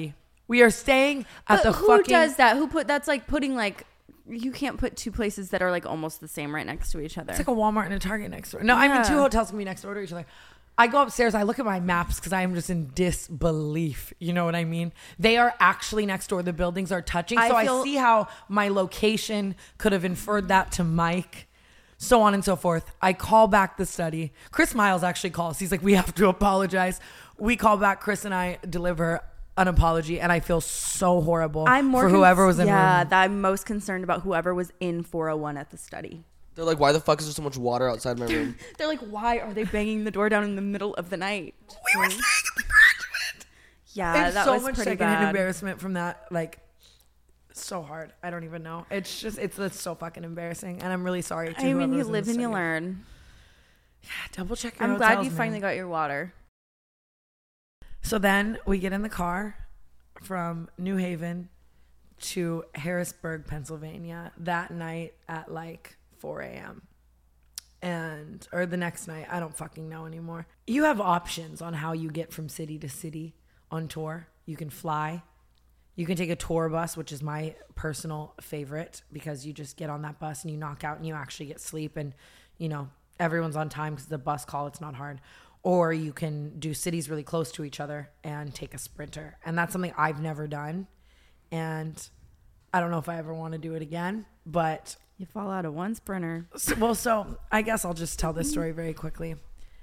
We are staying at But the who fucking. does that? Who put that's like putting like you can't put two places that are like almost the same right next to each other. It's like a Walmart and a Target next door. No, I mean Yeah. two hotels can be next door to each other. I go upstairs. I look at my maps because I am just in disbelief. You know what I mean? They are actually next door. The buildings are touching. I So feel- I see how my location could have inferred that to Mike. So on and so forth. I call back the study. Chris Miles actually calls. He's like, we have to apologize. We call back. Chris and I deliver an apology, and I feel so horrible I'm more for con- whoever was in yeah, room. that I'm most concerned about whoever was in four oh one at the study. They're like, why the fuck is there so much water outside my room? They're like, why are they banging the door down in the middle of the night? We were staying at the graduate. Yeah, It's that so was much pretty secondhand bad. embarrassment from that. Like, so hard. I don't even know. It's just, it's, it's so fucking embarrassing, and I'm really sorry. To I mean, whoever you was in live the and you study. learn. Yeah, double check your I'm glad hotels, you man. finally got your water. So then we get in the car from New Haven to Harrisburg, Pennsylvania that night at like four a.m. And, or the next night, I don't fucking know anymore. You have options on how you get from city to city on tour. You can fly. You can take a tour bus, which is my personal favorite because you just get on that bus and you knock out and you actually get sleep and, you know, everyone's on time because the bus call, it's not hard. Or you can do cities really close to each other and take a Sprinter. And that's something I've never done. And I don't know if I ever want to do it again, but You fall out of one Sprinter. so, well, so I guess I'll just tell this story very quickly.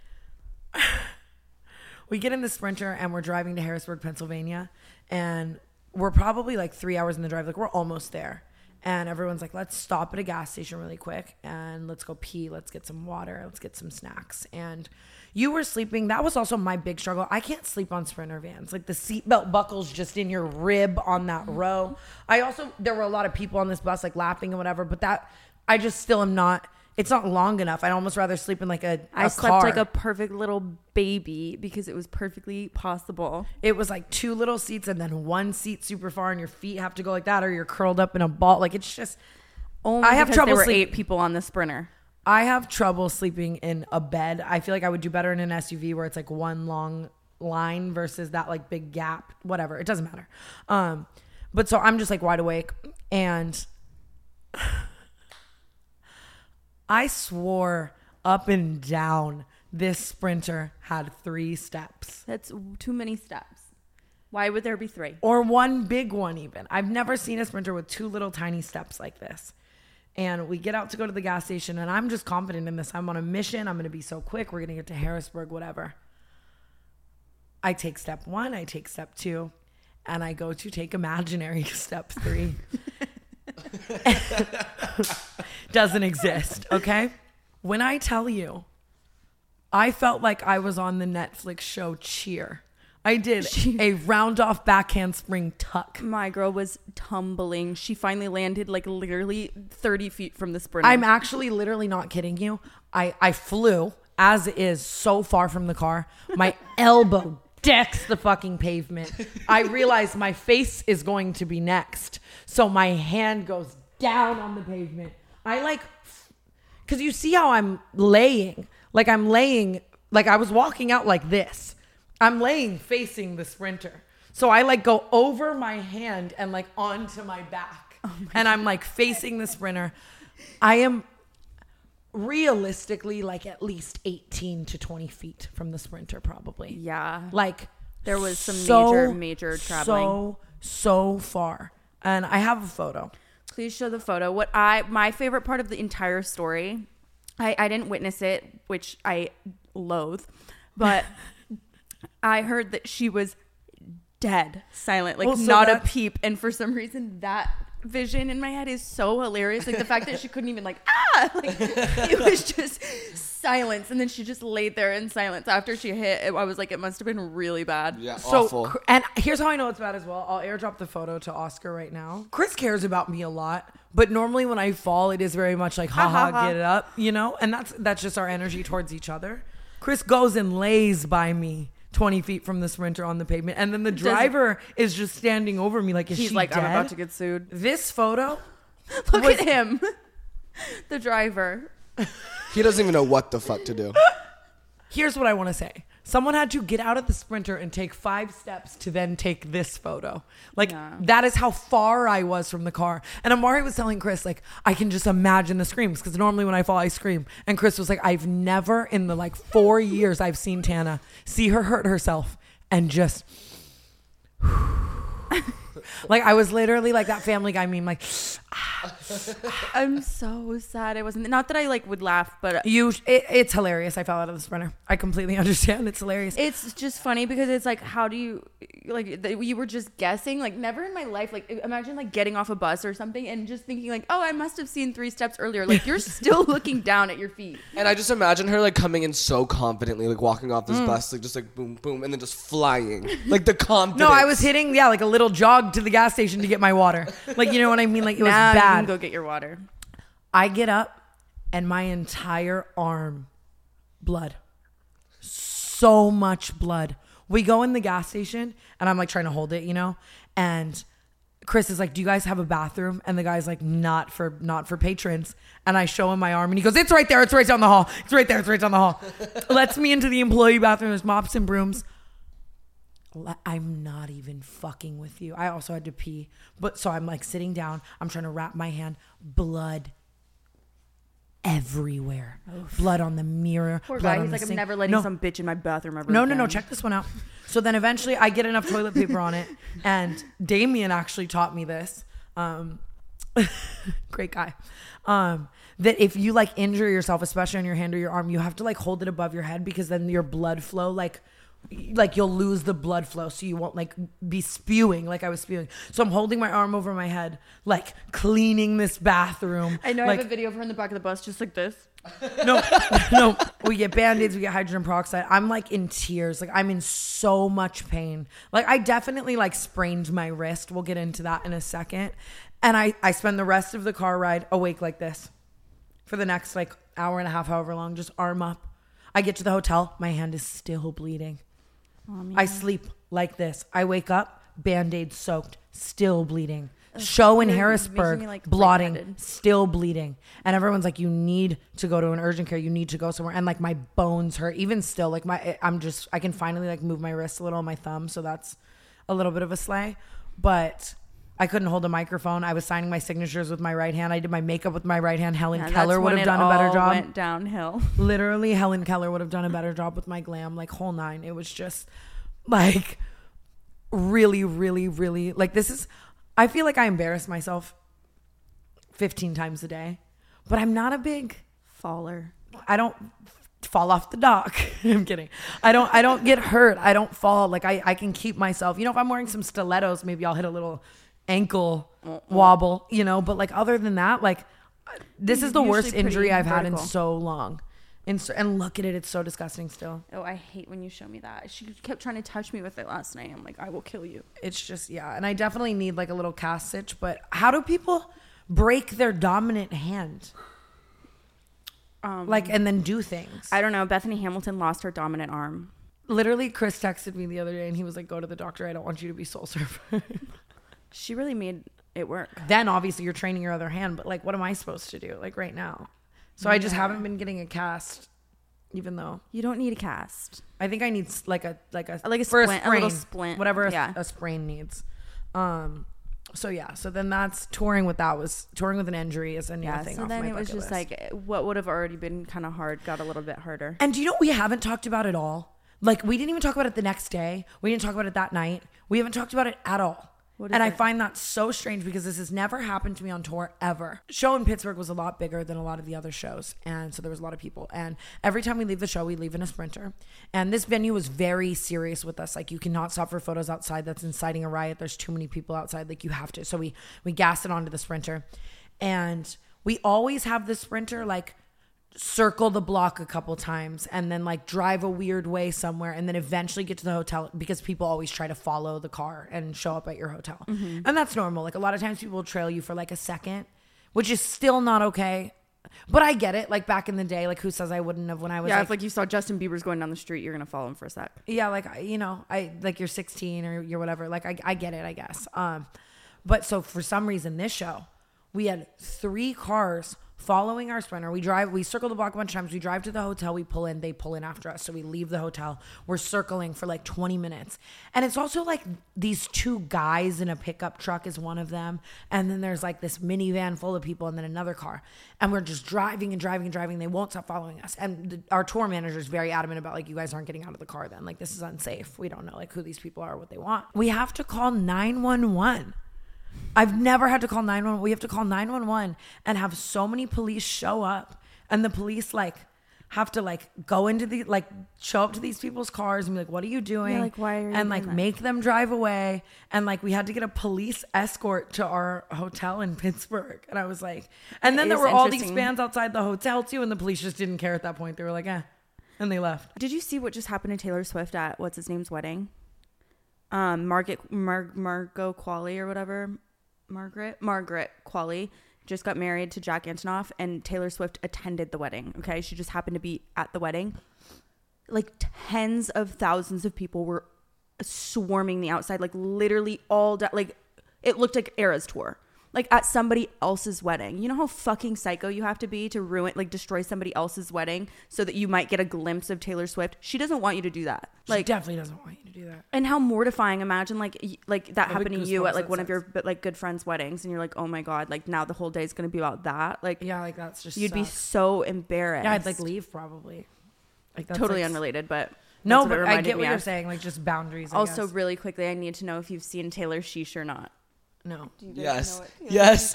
We get in the Sprinter and we're driving to Harrisburg, Pennsylvania, and we're probably like three hours in the drive. Like we're almost there. And everyone's like, let's stop at a gas station really quick and let's go pee. Let's get some water. Let's get some snacks. And you were sleeping. That was also my big struggle. I can't sleep on Sprinter vans. Like the seatbelt buckles just in your rib on that row. I also, there were a lot of people on this bus like laughing and whatever, but that, I just still am not, it's not long enough. I'd almost rather sleep in like a, a I slept car. like a perfect little baby because it was perfectly possible. It was like two little seats and then one seat super far and your feet have to go like that or you're curled up in a ball. Like it's just, Only I have because trouble there were sleep- eight people on the Sprinter. I have trouble sleeping in a bed. I feel like I would do better in an S U V where it's like one long line versus that like big gap, whatever. It doesn't matter. Um, but so I'm just like wide awake and I swore up and down this Sprinter had three steps. That's too many steps. Why would there be three? Or one big one even. I've never seen a Sprinter with two little tiny steps like this. And we get out to go to the gas station and I'm just confident in this. I'm on a mission. I'm going to be so quick. We're going to get to Harrisburg, whatever. I take step one. I take step two. And I go to take imaginary step three. Doesn't exist. Okay. When I tell you, I felt like I was on the Netflix show Cheer. I did a round off backhand spring tuck. My girl was tumbling. She finally landed like literally thirty feet from the Sprinter. I'm actually literally not kidding you. I, I flew as is so far from the car. My elbow decks the fucking pavement. I realize my face is going to be next. So my hand goes down on the pavement. I like, because you see how I'm laying. Like I'm laying, like I was walking out like this. I'm laying facing the Sprinter. So I like go over my hand and like onto my back. Oh my and I'm like facing the Sprinter. I am realistically like at least eighteen to twenty feet from the Sprinter probably. yeah. Like There was some so, major, major traveling. So, so far. And I have a photo. Please show the photo. What I my favorite part of the entire story, I, I didn't witness it, which I loathe, but I heard that she was dead, silent, like Well, so not a that's- peep. And for some reason, that vision in my head is so hilarious. Like the fact that she couldn't even like ah, like it was just silence, and then she just laid there in silence after she hit. I was like, it must have been really bad. Yeah, So, awful. cr- and here's how I know it's bad as well. I'll airdrop the photo to Oscar right now. Chris cares about me a lot, but normally when I fall, it is very much like, haha, get it up, you know? And that's that's just our energy towards each other. Chris goes and lays by me twenty feet from the Sprinter on the pavement, and then the driver is just standing over me like, is He's she like, dead? I'm about to get sued. This photo, Look was- at him, the driver. He doesn't even know what the fuck to do. here's what I want to say. Someone had to get out of the Sprinter and take five steps to then take this photo. Like, Yeah. that is how far I was from the car. And Amari was telling Chris, like, I can just imagine the screams. Because normally when I fall, I scream. And Chris was like, I've never in the, like, four years I've seen Tana see her hurt herself and just... like, I was literally like that Family Guy meme, like... I'm so sad. I wasn't. Not that I like would laugh, but You, it, it's hilarious. I fell out of the Sprinter. I completely understand. It's hilarious. it's just funny because it's like, how do you like? th- You were just guessing. Like, never in my life. Like, imagine like getting off a bus or something and just thinking like, oh, I must have seen three steps earlier. Like, you're still looking down at your feet. And I just imagine her like coming in so confidently, like walking off this Mm. bus, like just like boom, boom, and then just flying, like the confidence. No, I was hitting, yeah, like a little jog to the gas station to get my water. Like, you know what I mean? Like, it was now you bad. can go get your water. I get up and my entire arm, blood. So much blood. We go in the gas station and I'm like trying to hold it, you know? And Chris is like, do you guys have a bathroom? And the guy's like, not for not for patrons. And I show him my arm and he goes, it's right there. It's right down the hall. It's right there. It's right down the hall. Lets me into the employee bathroom. There's mops and brooms. Le- I'm not even fucking with you. I also had to pee. But so I'm like sitting down. I'm trying to wrap my hand. Blood everywhere. Blood on the mirror. Poor blood guy. on He's the like, I'm sink. never letting No. some bitch in my bathroom ever. No, no, no. again. Check this one out. So then eventually I get enough toilet paper on it. And Damien actually taught me this. Um, great guy. Um, that if you like injure yourself, especially on your hand or your arm, you have to like hold it above your head because then your blood flow, like, like you'll lose the blood flow. So you won't like be spewing like I was spewing. So I'm holding my arm over my head, like cleaning this bathroom. I know. Like, I have a video of her in the back of the bus, just like this. no, no. We get Band-Aids, we get hydrogen peroxide. I'm like in tears. Like I'm in so much pain. Like I definitely like sprained my wrist. We'll get into that in a second. And I, I spend the rest of the car ride awake like this for the next like hour and a half, however long, just arm up. I get to the hotel. My hand is still bleeding. Oh, I sleep like this. I wake up, Band-Aid soaked, still bleeding. Show in You're Harrisburg, making me, like, blotting, lightheaded. still bleeding. And everyone's like, you need to go to an urgent care. You need to go somewhere. And like my bones hurt. Even still, like my, I'm just, I can finally like move my wrist a little on my thumb. So that's a little bit of a sleigh. But I couldn't hold a microphone. I was signing my signatures with my right hand. I did my makeup with my right hand. Helen Yeah, Keller that's would when have it done a better all job. Went downhill. Literally, Helen Keller would have done a better job with my glam, like whole nine. It was just like really, really, really like this is, I feel like I embarrass myself fifteen times a day, but I'm not a big, Faller. I don't fall off the dock. I'm kidding. I don't, I don't get hurt. I don't fall. Like I, I can keep myself, you know, if I'm wearing some stilettos, maybe I'll hit a little ankle wobble, you know, but like other than that, like this is the Usually worst pretty injury I've had in vertical. so long. And, so, and look at it. It's so disgusting still. Oh, I hate when you show me that. She kept trying to touch me with it last night. I'm like, I will kill you. It's just, yeah. And I definitely need like a little cast stitch, but how do people break their dominant hand? Um, Like, and then do things. I don't know. Bethany Hamilton lost her dominant arm. Literally, Chris texted me the other day and he was like, go to the doctor. I don't want you to be soul surfer. She really made it work. Then obviously you're training your other hand, but like, what am I supposed to do? Like right now. So I just Yeah. haven't been getting a cast, even though You don't need a cast. I think I need s- like a, like a, Like a for splint, a little splint. whatever a, Yeah. a sprain needs. Um, so yeah, so then that's touring with that was touring with an injury is a new Yeah. thing. So off then my it was bucket just list. like what would have already been kind of hard got a little bit harder. And do you know what we haven't talked about at all? Like we didn't even talk about it the next day. We didn't talk about it that night. We haven't talked about it at all. What is And I it? find that so strange because this has never happened to me on tour ever. Show in Pittsburgh was a lot bigger than a lot of the other shows. And so there was a lot of people. And every time we leave the show, we leave in a Sprinter. And this venue was very serious with us. Like you cannot stop for photos outside. That's inciting a riot. There's too many people outside. Like you have to. So we, we gassed it onto the Sprinter. And we always have the Sprinter like circle the block a couple times and then like drive a weird way somewhere and then eventually get to the hotel because people always try to follow the car and show up at your hotel. Mm-hmm. And that's normal. Like a lot of times people will trail you for like a second, which is still not okay. But I get it. Like back in the day, like who says I wouldn't have when I was Yeah, like, if like you saw Justin Bieber's going down the street, you're gonna follow him for a sec. yeah, like, I- you know, I like you're sixteen or you're whatever. Like I, I get it, I guess. Um, but so for some reason this show, we had three cars following our Sprinter. We drive, we circle the block a bunch of times. We drive to the hotel, we pull in, they pull in after us. So we leave the hotel. We're circling for like twenty minutes. And it's also like these two guys in a pickup truck is one of them. And then there's like this minivan full of people and then another car. And we're just driving and driving and driving. They won't stop following us. And the, our tour manager is very adamant about like, you guys aren't getting out of the car then. Like, this is unsafe. We don't know like who these people are, what they want. We have to call nine one one. I've never had to call nine one one. We have to call nine one one and have so many police show up, and the police like have to like go into the like show up to these people's cars and be like, what are you doing? Yeah, like, why are you and like doing that? make them drive away. And like we had to get a police escort to our hotel in Pittsburgh. And I was like, and then It there is were all these interesting. fans outside the hotel too, and the police just didn't care at that point. They were like, eh. And they left. Did you see what just happened to Taylor Swift at what's his name's wedding? Um, Margaret Mar- Margot Qualley or whatever. Margaret Margaret Qualley just got married to Jack Antonoff, and Taylor Swift attended the wedding. Okay, she just happened to be at the wedding. Like tens of thousands of people were swarming the outside, like literally all da- like it looked like Eras Tour. Like at somebody else's wedding. You know how fucking psycho you have to be to ruin, like destroy somebody else's wedding so that you might get a glimpse of Taylor Swift? She doesn't want you to do that. She Like, definitely doesn't want you to do that. and how mortifying. Imagine like y- like that I have happened to you goosebumps, at like that one of your sucks. but like good friends' weddings, and you're like, oh my god, like now the whole day is gonna be about that. Like, Yeah, like that's just you'd be sucks. so embarrassed. Yeah, I'd like leave probably. Like that's Totally like, unrelated, but No, that's what it but I reminded get me what you're of. saying. Like just boundaries. I Also, guess. really quickly, I need to know if you've seen Taylor Sheesh or not. no. Yes. Yes.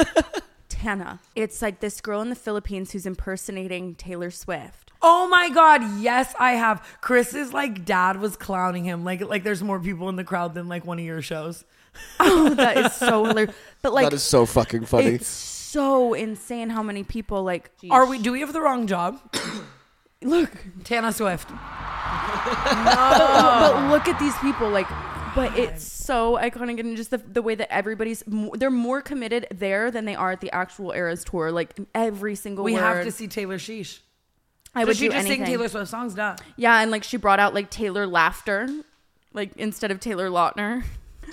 Tana. It's like this girl in the Philippines who's impersonating Taylor Swift. Oh my god, yes, I have. Chris's like dad was clowning him. Like like there's more people in the crowd than like one of your shows. Oh, that is so hilarious. But like, That is so fucking funny. it's so insane how many people like. Are we do we have the wrong job? Look, Tana Swift. but, but look at these people, like, but it's so iconic, and just the, the way that everybody's mo- they're more committed there than they are at the actual Eras Tour. Like every single We word. have to see Taylor Sheesh. I would Does she do just anything. sing Taylor Swift songs? Duh. Yeah, and like she brought out like Taylor Laughter, like instead of Taylor Lautner.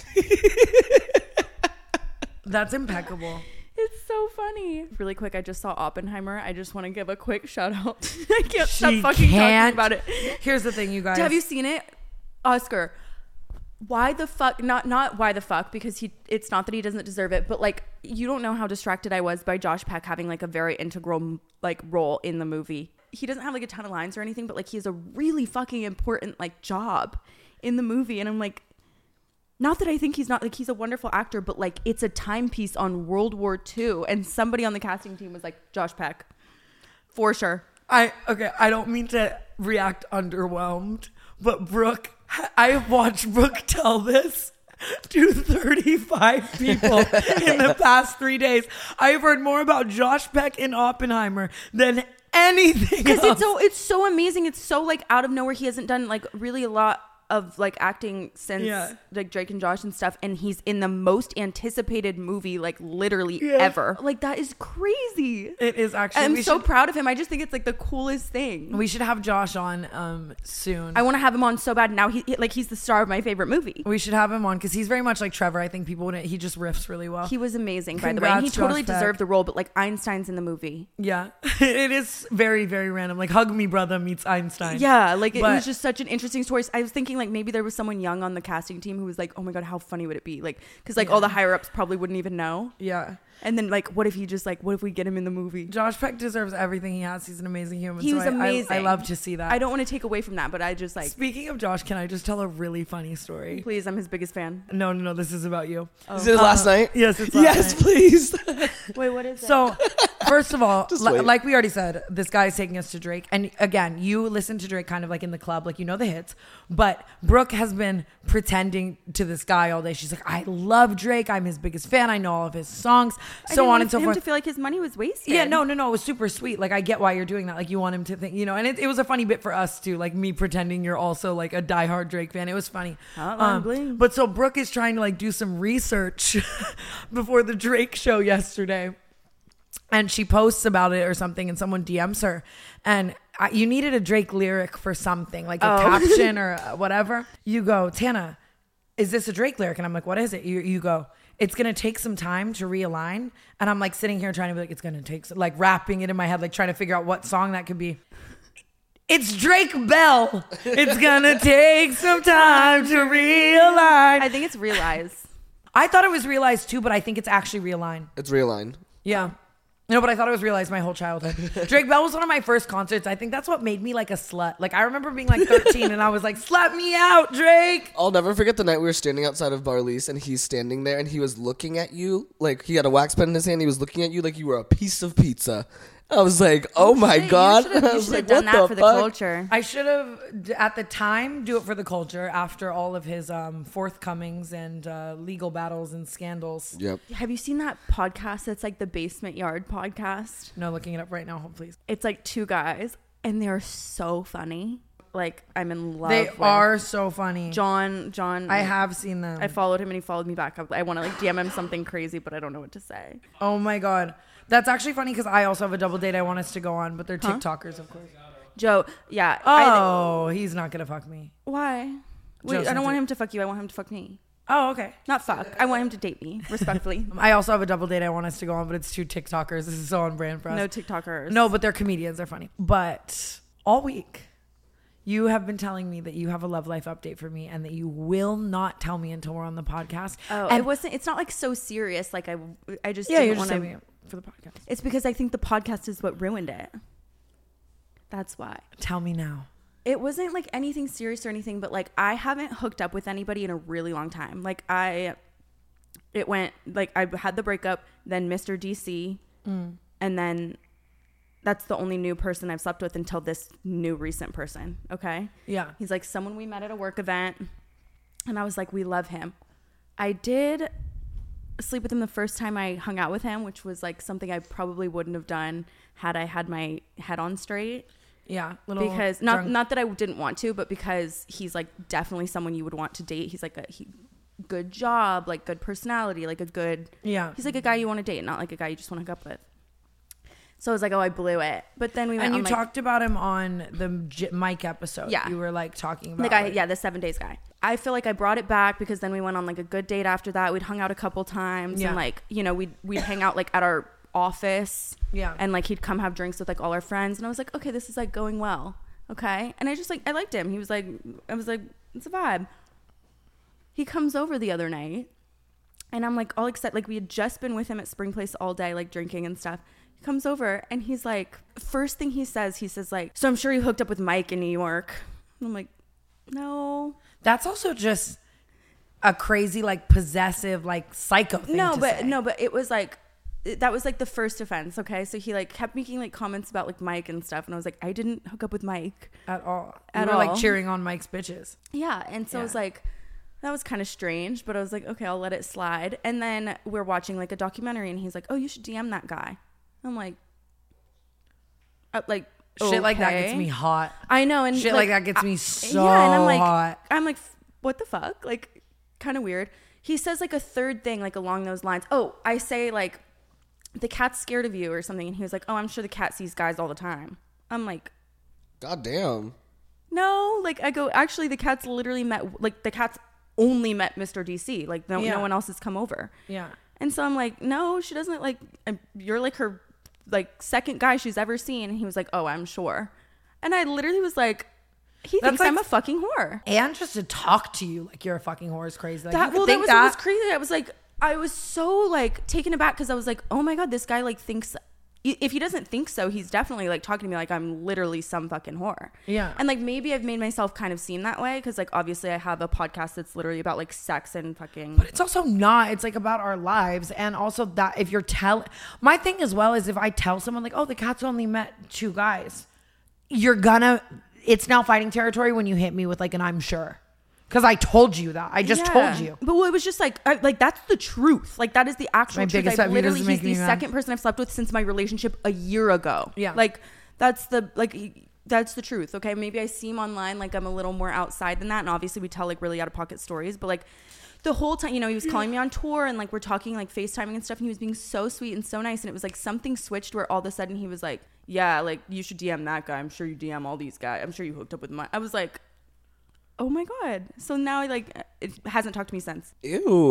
That's impeccable. It's so funny. Really quick, I just saw Oppenheimer. I just want to give a quick shout out. I can't stop She fucking can't. talking about it. Here's the thing, you guys. Have you seen it? Oscar, why the fuck not not why the fuck, because he it's not that he doesn't deserve it, but like you don't know how distracted I was by Josh Peck having like a very integral like role in the movie. He doesn't have like a ton of lines or anything, but like he has a really fucking important like job in the movie, and I'm like, not that I think he's not like he's a wonderful actor, but like it's a timepiece on World War Two, and somebody on the casting team was like, Josh Peck, for sure. I okay, I don't mean to react underwhelmed, but Brooke, I have watched Brooke tell this to thirty-five people in the past three days. I've heard more about Josh Peck in Oppenheimer than anything Because else. it's so it's so amazing. It's so like out of nowhere. He hasn't done like really a lot of like acting since Yeah. like Drake and Josh and stuff, and he's in the most anticipated movie like literally Yeah. ever. Like that is crazy. It is actually. I'm we so should, proud of him. I just think it's like the coolest thing. we should have Josh on um soon. I want to have him on so bad. Now he he- like he's the star of my favorite movie. we should have him on because he's very much like Trevor. I think people wouldn't. He just riffs really well. He was amazing, by the way. And he Congrats, totally Josh Peck. deserved the role, but like Einstein's in the movie. yeah, it is very very random. Like Hug Me Brother meets Einstein. Yeah, like it But- was just such an interesting story. I was thinking like maybe there was someone young on the casting team who was like, oh my god, how funny would it be? Like, because like all the higher ups probably wouldn't even know. yeah. And then like, what if he just like, what if we get him in the movie? Josh Peck deserves everything he has. He's an amazing human. He so was I- I- amazing. I, love to see that. I don't want to take away from that, but I just like, Speaking of Josh, can I just tell a really funny story? please, I'm his biggest fan. No, no, no. This is about you. Is it last Uh, night? Yes, it's last Yes, night. please. Wait, what is So, first of all, Just li- wait. like we already said, this guy is taking us to Drake. And again, you listen to Drake kind of like in the club, like you know the hits. But Brooke has been pretending to this guy all day. She's like, I love Drake. I'm his biggest fan. I know all of his songs. I So didn't on want and so him forth. to feel like his money was wasted. Yeah, no, no, no. It was super sweet. Like, I get why you're doing that. Like, you want him to think, you know, and it, it was a funny bit for us too. Like, me pretending you're also like a diehard Drake fan. It was funny. Hotline bling. but so Brooke is trying to like do some research before the Drake show yesterday. And she posts about it or something, and someone D Ms her. And I, you needed a Drake lyric for something, like a Oh. caption or uh, whatever. You go, Tana, is this a Drake lyric? And I'm like, what is it? You, you go, it's going to take some time to realign. And I'm like sitting here trying to be like, it's going to take some, like wrapping it in my head, like trying to figure out what song that could be. It's Drake Bell. It's going to take some time to realign. I think it's Realize. I thought it was Realize too, but I think it's actually Realign. It's Realign. Yeah. No, but I thought it was Realize my whole childhood. Drake Bell was one of my first concerts. I think that's what made me like a slut. Like I remember being like thirteen and I was like, slut me out, Drake. I'll never forget the night we were standing outside of Barley's and he's standing there and he was looking at you like he had a wax pen in his hand. He was looking at you like you were a piece of pizza. I was like, oh, oh my shit, God. You should I have was like, done what that the for the fuck? culture. I should have, at the time, do it for the culture after all of his um, forthcomings and uh, legal battles and scandals. Yep. Have you seen that podcast that's like the Basement Yard podcast? No, looking it up right now, hold please. It's like two guys and they're so funny. Like I'm in love They with are so funny. John, John. I have seen them. I followed him and he followed me back. I, I want to like D M him something crazy, but I don't know what to say. Oh my God. That's actually funny because I also have a double date I want us to go on, but they're Huh? TikTokers, of course. Joe, yeah. I, Oh, he's not going to fuck me. why? Wait, Joe I don't want Center. him to fuck you. I want him to fuck me. Oh, okay. Not fuck. I want him to date me, respectfully. I also have a double date I want us to go on, but it's two TikTokers. This is so on brand for us. No TikTokers. No, but they're comedians. They're funny. But all week, you have been telling me that you have a love life update for me and that you will not tell me until we're on the podcast. Oh, and it wasn't. It's not like so serious. Like I, I just yeah, you're didn't just want saving to. it for the podcast. It's because I think the podcast is what ruined it. That's why. Tell me now. It wasn't like anything serious or anything, but like I haven't hooked up with anybody in a really long time. Like I, it went like I had the breakup, then Mister D C, Mm. and then that's the only new person I've slept with until this new recent person. Okay. Yeah. He's like someone we met at a work event, and I was like, we love him. I did sleep with him the first time I hung out with him, which was like something I probably wouldn't have done had I had my head on straight. Yeah. Little Because not drunk. not that I didn't want to, but because he's like definitely someone you would want to date. He's like a he, good job, like good personality, like a good Yeah. he's like a guy you want to date, not like a guy you just want to hook up with. So I was like, oh, I blew it. But then we went And you on, like, talked about him on the J- Mike episode. Yeah. You were like talking about the guy, like- yeah, the seven days guy. I feel like I brought it back because then we went on like a good date after that. We'd hung out a couple times Yeah. and like, you know, we'd, we'd hang out like at our office Yeah. and like he'd come have drinks with like all our friends. And I was like, okay, this is like going well. Okay. And I just like, I liked him. He was like, I was like, it's a vibe. He comes over the other night and I'm like all excited. Like we had just been with him at Spring Place all day, like drinking and stuff. He comes over and he's like, first thing he says, he says like, so I'm sure you hooked up with Mike in New York. And I'm like, no. That's also just a crazy, like possessive, like psycho thing No, to but say. no, but it was like that was like the first offense. Okay, so he like kept making like comments about like Mike and stuff, and I was like, I didn't hook up with Mike At all. At you were like all. cheering on Mike's bitches. Yeah, and so I was Yeah. like, that was kind of strange, but I was like, okay, I'll let it slide. And then we're watching like a documentary, and he's like, oh, you should D M that guy. I'm like, uh, like Shit like that gets okay. me hot. I know, and Shit like, that gets me so yeah, and I'm like, hot. I'm like, what the fuck? Like, kind of weird. He says like a third thing, like along those lines. Oh, I say like, the cat's scared of you or something, and he was like, oh, I'm sure the cat sees guys all the time. I'm like, God damn. no, like I go, actually, the cat's literally met, like the cat's only met Mister D C. Like no, Yeah. no one else has come over. Yeah. And so I'm like, no, she doesn't like, you're like her like second guy she's ever seen. And he was like, oh, I'm sure. And I literally was like, he That's thinks like- I'm a fucking whore. And just to talk to you like you're a fucking whore is crazy. Like, That, you could well, that think was that. what was crazy. I was like, I was so like taken aback because I was like, oh my God, this guy like thinks, if he doesn't think so, he's definitely like talking to me like I'm literally some fucking whore. Yeah. And like maybe I've made myself kind of seem that way because like obviously I have a podcast that's literally about like sex and fucking. But it's also not. It's like about our lives. And also that if you're tell my thing as well is if I tell someone like, oh, the cat's only met two guys, you're gonna, it's now fighting territory when you hit me with like an I'm sure. Because I told you that. I just Yeah. told you. But well, it was just like, I, like that's the truth. Like that is the actual My truth. biggest I've pet peeve literally, doesn't he's make the me mad. second person I've slept with since my relationship a year ago. Yeah. Like that's the, like, that's the truth. Okay. Maybe I seem online like I'm a little more outside than that. And obviously we tell like really out of pocket stories, but like the whole time, you know, he was calling me on tour and like we're talking like FaceTiming and stuff. And he was being so sweet and so nice. And it was like something switched where all of a sudden he was like, yeah, like you should D M that guy. I'm sure you D M all these guys. I'm sure you hooked up with my, I was like, oh my God. So now I like, it hasn't talked to me since. Ew.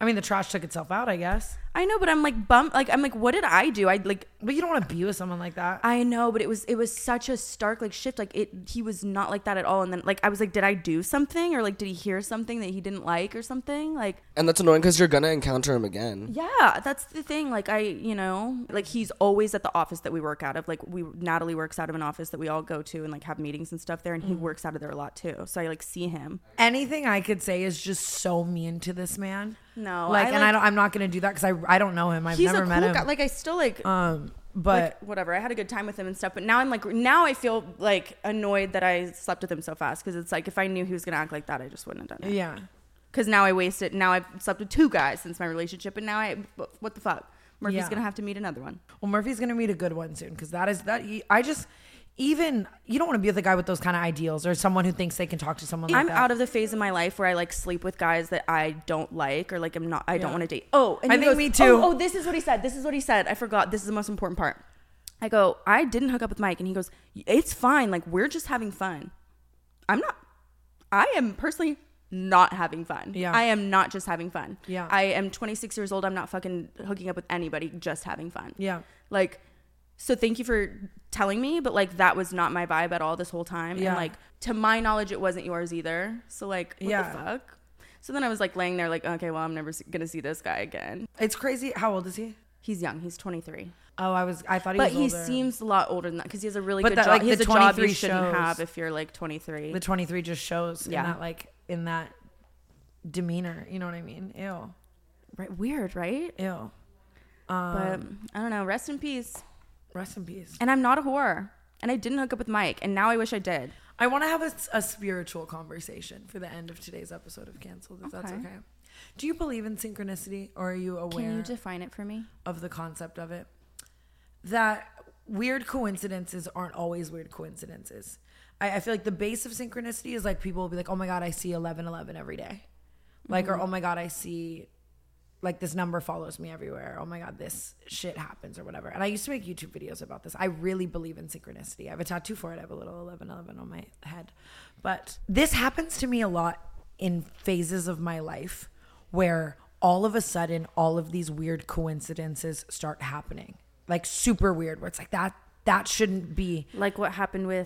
I mean, the trash took itself out, I guess. I know, but I'm like bummed. Like, I'm like, what did I do? I like, But you don't want to be with someone like that. I know, but it was, it was such a stark like shift. Like it, he was not like that at all. And then like, I was like, did I do something? Or like, did he hear something that he didn't like or something? Like, And that's annoying because you're gonna encounter him again. yeah, that's the thing. Like I, you know, like he's always at the office that we work out of. Like we, Natalie works out of an office that we all go to and like have meetings and stuff there. And he works out of there a lot too. So I like see him. Anything I could say is just so mean to this man. No, Like, I, and I don't, I'm not going to do that because I, I don't know him. I've he's never a met cool him. guy. Like I still like, Um, but like, whatever. I had a good time with him and stuff. But now I'm like, now I feel like annoyed that I slept with him so fast. Cause it's like, if I knew he was going to act like that, I just wouldn't have done it. yeah. Cause now I wasted, now I've slept with two guys since my relationship. And now I, what the fuck? Murphy's Yeah. going to have to meet another one. Well, Murphy's going to meet a good one soon because that is that. he- I just, even, you don't want to be with a guy with those kind of ideals or someone who thinks they can talk to someone like I'm that. out of the phase in my life where I like sleep with guys that I don't like or like I'm not, I don't Yeah. want to date. Oh, and I he think goes, me too. Oh, oh, this is what he said. This is what he said. I forgot. This is the most important part. I go, I didn't hook up with Mike. And he goes, it's fine. Like we're just having fun. I'm not, I am personally not having fun. Yeah. I am not just having fun. Yeah. I am twenty-six years old. I'm not fucking hooking up with anybody, just having fun. Yeah. Like, so thank you for telling me, but like that was not my vibe at all this whole time. Yeah. And like to my knowledge, it wasn't yours either. So like, what Yeah. the fuck? So then I was like laying there like, okay, well, I'm never s- gonna see this guy again. It's crazy. How old is he? He's young. He's twenty-three. Oh, I was, I thought he But was he older. seems a lot older than that because he has a really But good that, job. like, he has the a job you twenty-three shouldn't shows. have if you're like twenty-three. The twenty-three just shows Yeah. in that, like, in that demeanor. You know what I mean? Ew. Right? Weird, right? Ew. Um, But I don't know. Rest in peace. rest in peace. And I'm not a whore. And I didn't hook up with Mike. And now I wish I did. I want to have a, a spiritual conversation for the end of today's episode of Canceled, if that's Okay. okay. Do you believe in synchronicity, or are you aware Can you define it for me? of the concept of it? That weird coincidences aren't always weird coincidences. I, I feel like the base of synchronicity is like people will be like, oh my God, I see eleven eleven every day. Like, or oh my God, I see like this number follows me everywhere. Oh my God, this shit happens or whatever. And I used to make YouTube videos about this. I really believe in synchronicity. I have a tattoo for it. I have a little eleven eleven on my head. But this happens to me a lot in phases of my life where all of a sudden all of these weird coincidences start happening. Like super weird, where it's like that that shouldn't be. Like what happened with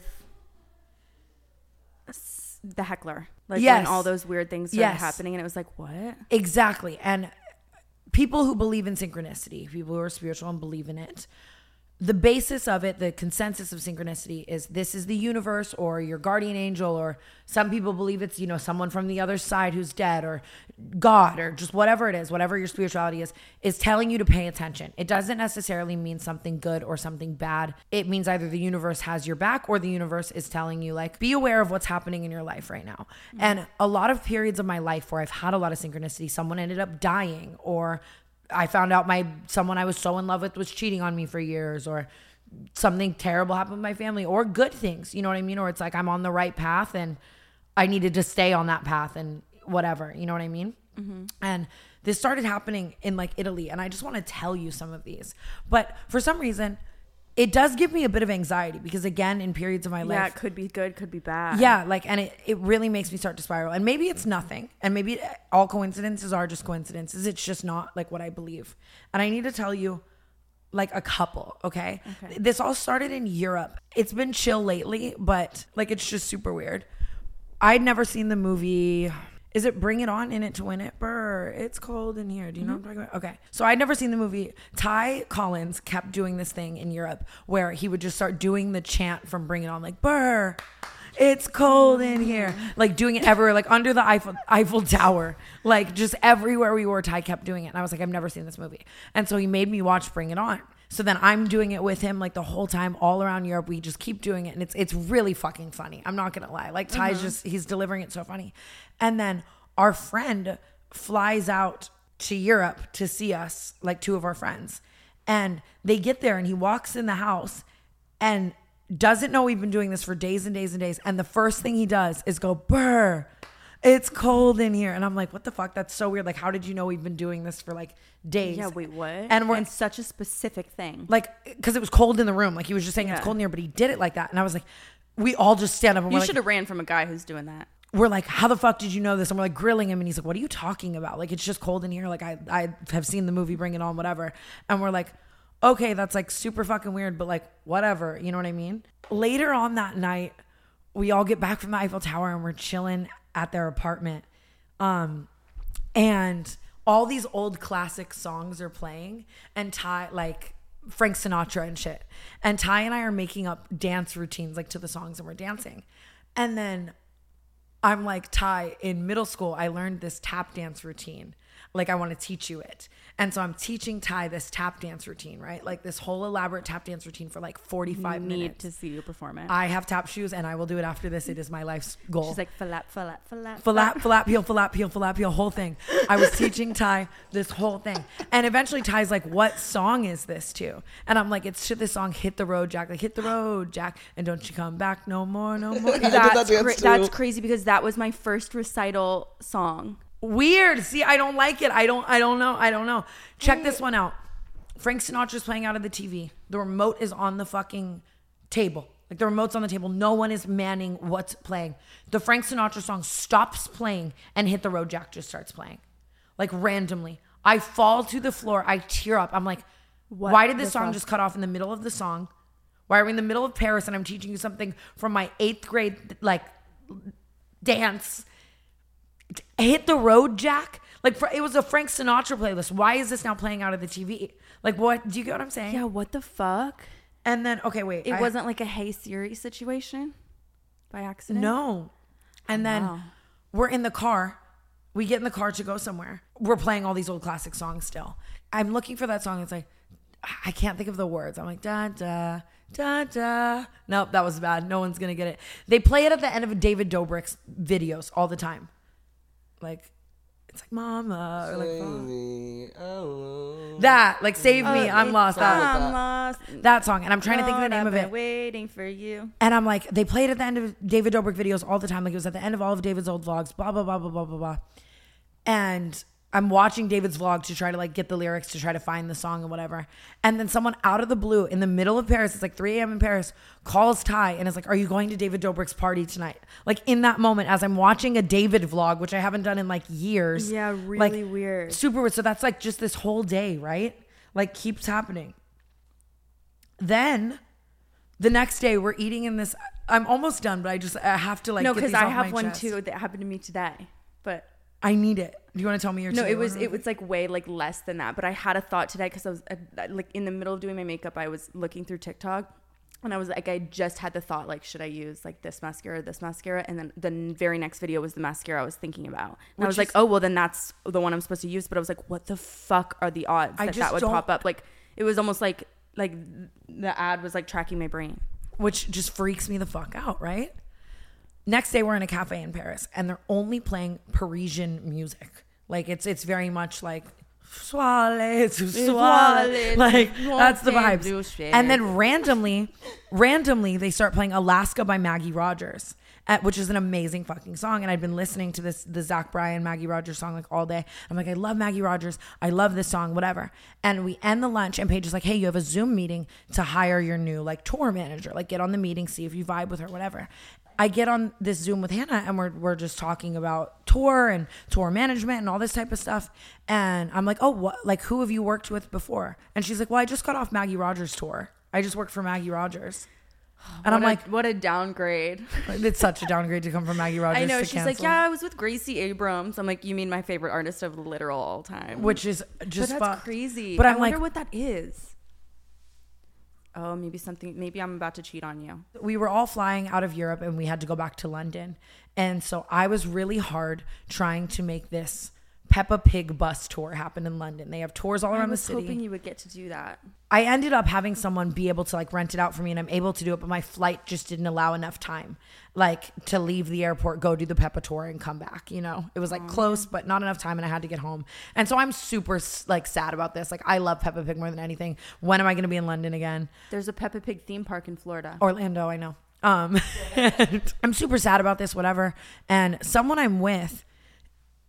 s- the heckler. Like Yes. when all those weird things started Yes. happening and it was like, what? Exactly. And people who believe in synchronicity, people who are spiritual and believe in it, the basis of it, the consensus of synchronicity is this is the universe or your guardian angel, or some people believe it's, you know, someone from the other side who's dead, or God, or just whatever it is, whatever your spirituality is, is telling you to pay attention. It doesn't necessarily mean something good or something bad. It means either the universe has your back or the universe is telling you, like, be aware of what's happening in your life right now. Mm-hmm. And a lot of periods of my life where I've had a lot of synchronicity, someone ended up dying, or I found out my someone I was so in love with was cheating on me for years, or something terrible happened with my family, or good things, you know what I mean? Or it's like I'm on the right path and I needed to stay on that path and whatever, you know what I mean? Mm-hmm. And this started happening in like Italy, and I just want to tell you some of these. But for some reason, it does give me a bit of anxiety because, again, in periods of my Yeah, life, it could be good, could be bad. yeah, like, and it, it really makes me start to spiral. And maybe it's nothing. And maybe all coincidences are just coincidences. It's just not like what I believe. And I need to tell you like a couple, okay? Okay. This all started in Europe. It's been chill lately, but like it's just super weird. I'd never seen the movie. Is it Bring It On, In It to Win It? Brr, it's cold in here. Do you know mm-hmm. what I'm talking about? Okay. So I'd never seen the movie. Ty Collins kept doing this thing in Europe where he would just start doing the chant from Bring It On, like, brr, it's cold in here. Like doing it everywhere, like under the Eiffel, Eiffel Tower. Like just everywhere we were, Ty kept doing it. And I was like, I've never seen this movie. And so he made me watch Bring It On. So then I'm doing it with him like the whole time all around Europe. We just keep doing it. And it's it's really fucking funny. I'm not going to lie. Like Ty's Uh-huh. just, he's delivering it so funny. And then our friend flies out to Europe to see us, like two of our friends. And they get there and he walks in the house and doesn't know we've been doing this for days and days and days. And the first thing he does is go, brr, it's cold in here. And I'm like, what the fuck? That's so weird. Like, how did you know we've been doing this for like days? Yeah, wait, what? And we're and such a specific thing. like, because it was cold in the room. Like he was just saying Yeah. it's cold in here, but he did it like that. And I was like, we all just stand up and You we're should like, have ran from a guy who's doing that. we're like, how the fuck did you know this? And we're like grilling him. And he's like, what are you talking about? Like, it's just cold in here. Like, I, I have seen the movie Bring It On, whatever. And we're like, okay, that's like super fucking weird, but like, whatever. You know what I mean? Later on that night, we all get back from the Eiffel Tower and we're chilling at their apartment. Um, and all these old classic songs are playing, and Ty, like Frank Sinatra and shit. And Ty and I are making up dance routines like to the songs, and we're dancing. And then I'm like, Ty, in middle school, I learned this tap dance routine. Like, I want to teach you it. And so I'm teaching Ty this tap dance routine, right? Like this whole elaborate tap dance routine for like forty-five Need minutes. to see you perform it. I have tap shoes and I will do it after this. It is my life's goal. She's like, falap, falap, falap. Falap, falap, heel, falap, heel, falap, heel, whole thing. I was teaching Ty this whole thing. And eventually Ty's like, what song is this to? And I'm like, it's to this song, Hit the Road, Jack. Like, hit the road, Jack. And don't you come back no more, no more. that That's, dance cra- too. that's crazy because that was my first recital song. Weird. See, I don't like it. I don't I don't know. I don't know. Check this one out. Frank Sinatra's playing out of the T V. The remote is on the fucking table. Like the remote's on the table. No one is manning what's playing. The Frank Sinatra song stops playing and Hit the Road Jack just starts playing. Like randomly. I fall to the floor. I tear up. I'm like, What why did the this song fuck? just cut off in the middle of the song? Why are we in the middle of Paris and I'm teaching you something from my eighth grade like dance? Hit the Road Jack? Like, for, it was a Frank Sinatra playlist. Why is this now playing out of the T V? Like, what? Do you get what I'm saying? Yeah, what the fuck? And then, okay, wait. It I- wasn't like a Hey Siri situation by accident? No. And then Wow. we're in the car. We get in the car to go somewhere. We're playing all these old classic songs still. I'm looking for that song. It's like, I can't think of the words. I'm like, da, da, da, da. Nope, that was bad. No one's going to get it. They play it at the end of David Dobrik's videos all the time. Like, it's like, mama. Or like, Save "Mom." me, oh. That, like, save me. Oh, I'm it's lost. That, like I'm that. lost. that song. And I'm trying to think of the Lord, name I've of been it. waiting for you. And I'm like, they play it at the end of David Dobrik videos all the time. Like it was at the end of all of David's old vlogs, blah, blah, blah, blah, blah, blah, blah. And I'm watching David's vlog to try to like get the lyrics to try to find the song and whatever. And then someone out of the blue in the middle of Paris, it's like three a.m. in Paris, calls Ty and is like, are you going to David Dobrik's party tonight? Like in that moment, as I'm watching a David vlog, which I haven't done in like years. Yeah, like, really weird. Super weird. So that's like just this whole day, right? Like keeps happening. Then the next day we're eating in this, I'm almost done, but I just, I have to like, No, get because these I off have my one chest. too that happened to me today. But I need it. Do you want to tell me your no, two? it was it was like way like less than that. But I had a thought today because I was uh, like in the middle of doing my makeup. I was looking through TikTok, and I was like, I just had the thought like, should I use like this mascara, or this mascara? And then the very next video was the mascara I was thinking about. And I was like, is- oh well, then that's the one I'm supposed to use. But I was like, what the fuck are the odds I that just that would don't- pop up? Like it was almost like like the ad was like tracking my brain. which just freaks me the fuck out, right? Next day we're in a cafe in Paris and they're only playing Parisian music. Like it's it's very much like soirée, to soirée. Like that's the vibes. And then randomly, randomly they start playing Alaska by Maggie Rogers, at, which is an amazing fucking song. And I'd been listening to this the Zach Bryan Maggie Rogers song like all day. I'm like, I love Maggie Rogers. I love this song, whatever. And we end the lunch and Paige is like, hey, you have a Zoom meeting to hire your new like tour manager. Like get on the meeting, see if you vibe with her, whatever. I get on this Zoom with Hannah and we're we're just talking about tour and tour management and all this type of stuff. And I'm like, oh, what? Like, who have you worked with before? And she's like, well, I just got off Maggie Rogers' tour. I just worked for Maggie Rogers. And What I'm a- like, what a downgrade. it's such a downgrade to come from Maggie Rogers. I know. to She's like, cancel. yeah, I was with Gracie Abrams. I'm like, you mean my favorite artist of literal all time? Which is but just that's fucked. crazy. But I I'm wonder like, what that is. Oh, maybe something. Maybe I'm about to cheat on you. we were all flying out of Europe and we had to go back to London. And so I was really hard trying to make this Peppa Pig bus tour happen in London. They have tours all I around the was city. hoping you would get to do that. I ended up having someone be able to like rent it out for me and I'm able to do it, but my flight just didn't allow enough time like to leave the airport, go do the Peppa tour and come back, you know. It was like close but not enough time and I had to get home. And so I'm super like sad about this. Like I love Peppa Pig more than anything. When am I going to be in London again? There's a Peppa Pig theme park in Florida. Orlando, I know. Um and I'm super sad about this, whatever. And someone I'm with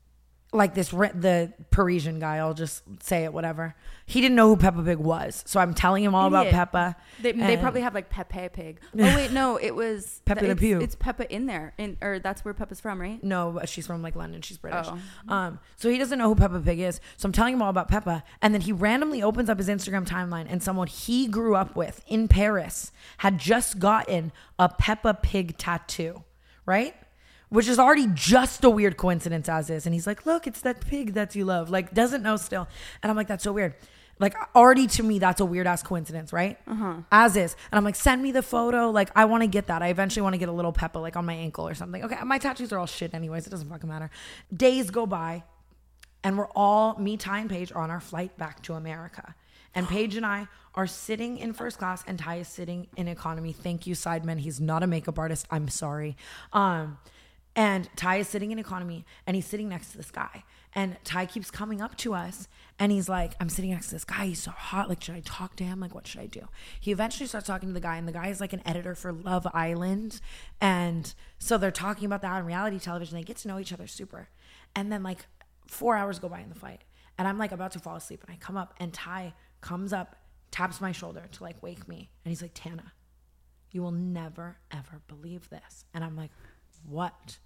like this re- the Parisian guy, I'll just say it, whatever. He didn't know who Peppa Pig was, so I'm telling him all Idiot. about Peppa. They, they and- probably have like Pepe Pig. Oh wait, no, it was Pepe Le it's, Pew. It's Peppa in there, in or that's where Peppa's from, right? No, but she's from like London. She's British. Oh. Um, so he doesn't know who Peppa Pig is. So I'm telling him all about Peppa, and then he randomly opens up his Instagram timeline, and someone he grew up with in Paris had just gotten a Peppa Pig tattoo, right? Which is already just a weird coincidence as is. And he's like, look, it's that pig that you love. Like, doesn't know still. And I'm like, that's so weird. Like, already to me, that's a weird ass coincidence, right? Uh-huh. As is. And I'm like, send me the photo. Like, I want to get that. I eventually want to get a little Peppa, like, on my ankle or something. Okay, my tattoos are all shit anyways. It doesn't fucking matter. Days go by, and we're all, me, Ty, and Paige, are on our flight back to America. And Paige and I are sitting in first class, and Ty is sitting in economy. Thank you, Sidemen. He's not a makeup artist. I'm sorry. Um... And Ty is sitting in economy, and he's sitting next to this guy. And Ty keeps coming up to us, and he's like, I'm sitting next to this guy. He's so hot. Like, should I talk to him? Like, what should I do? He eventually starts talking to the guy, and the guy is like an editor for Love Island. And so they're talking about that on reality television. They get to know each other super. And then like four hours go by in the fight, and I'm like about to fall asleep. And I come up, and Ty comes up, taps my shoulder to like wake me. And he's like, Tana, you will never, ever believe this. And I'm like, what?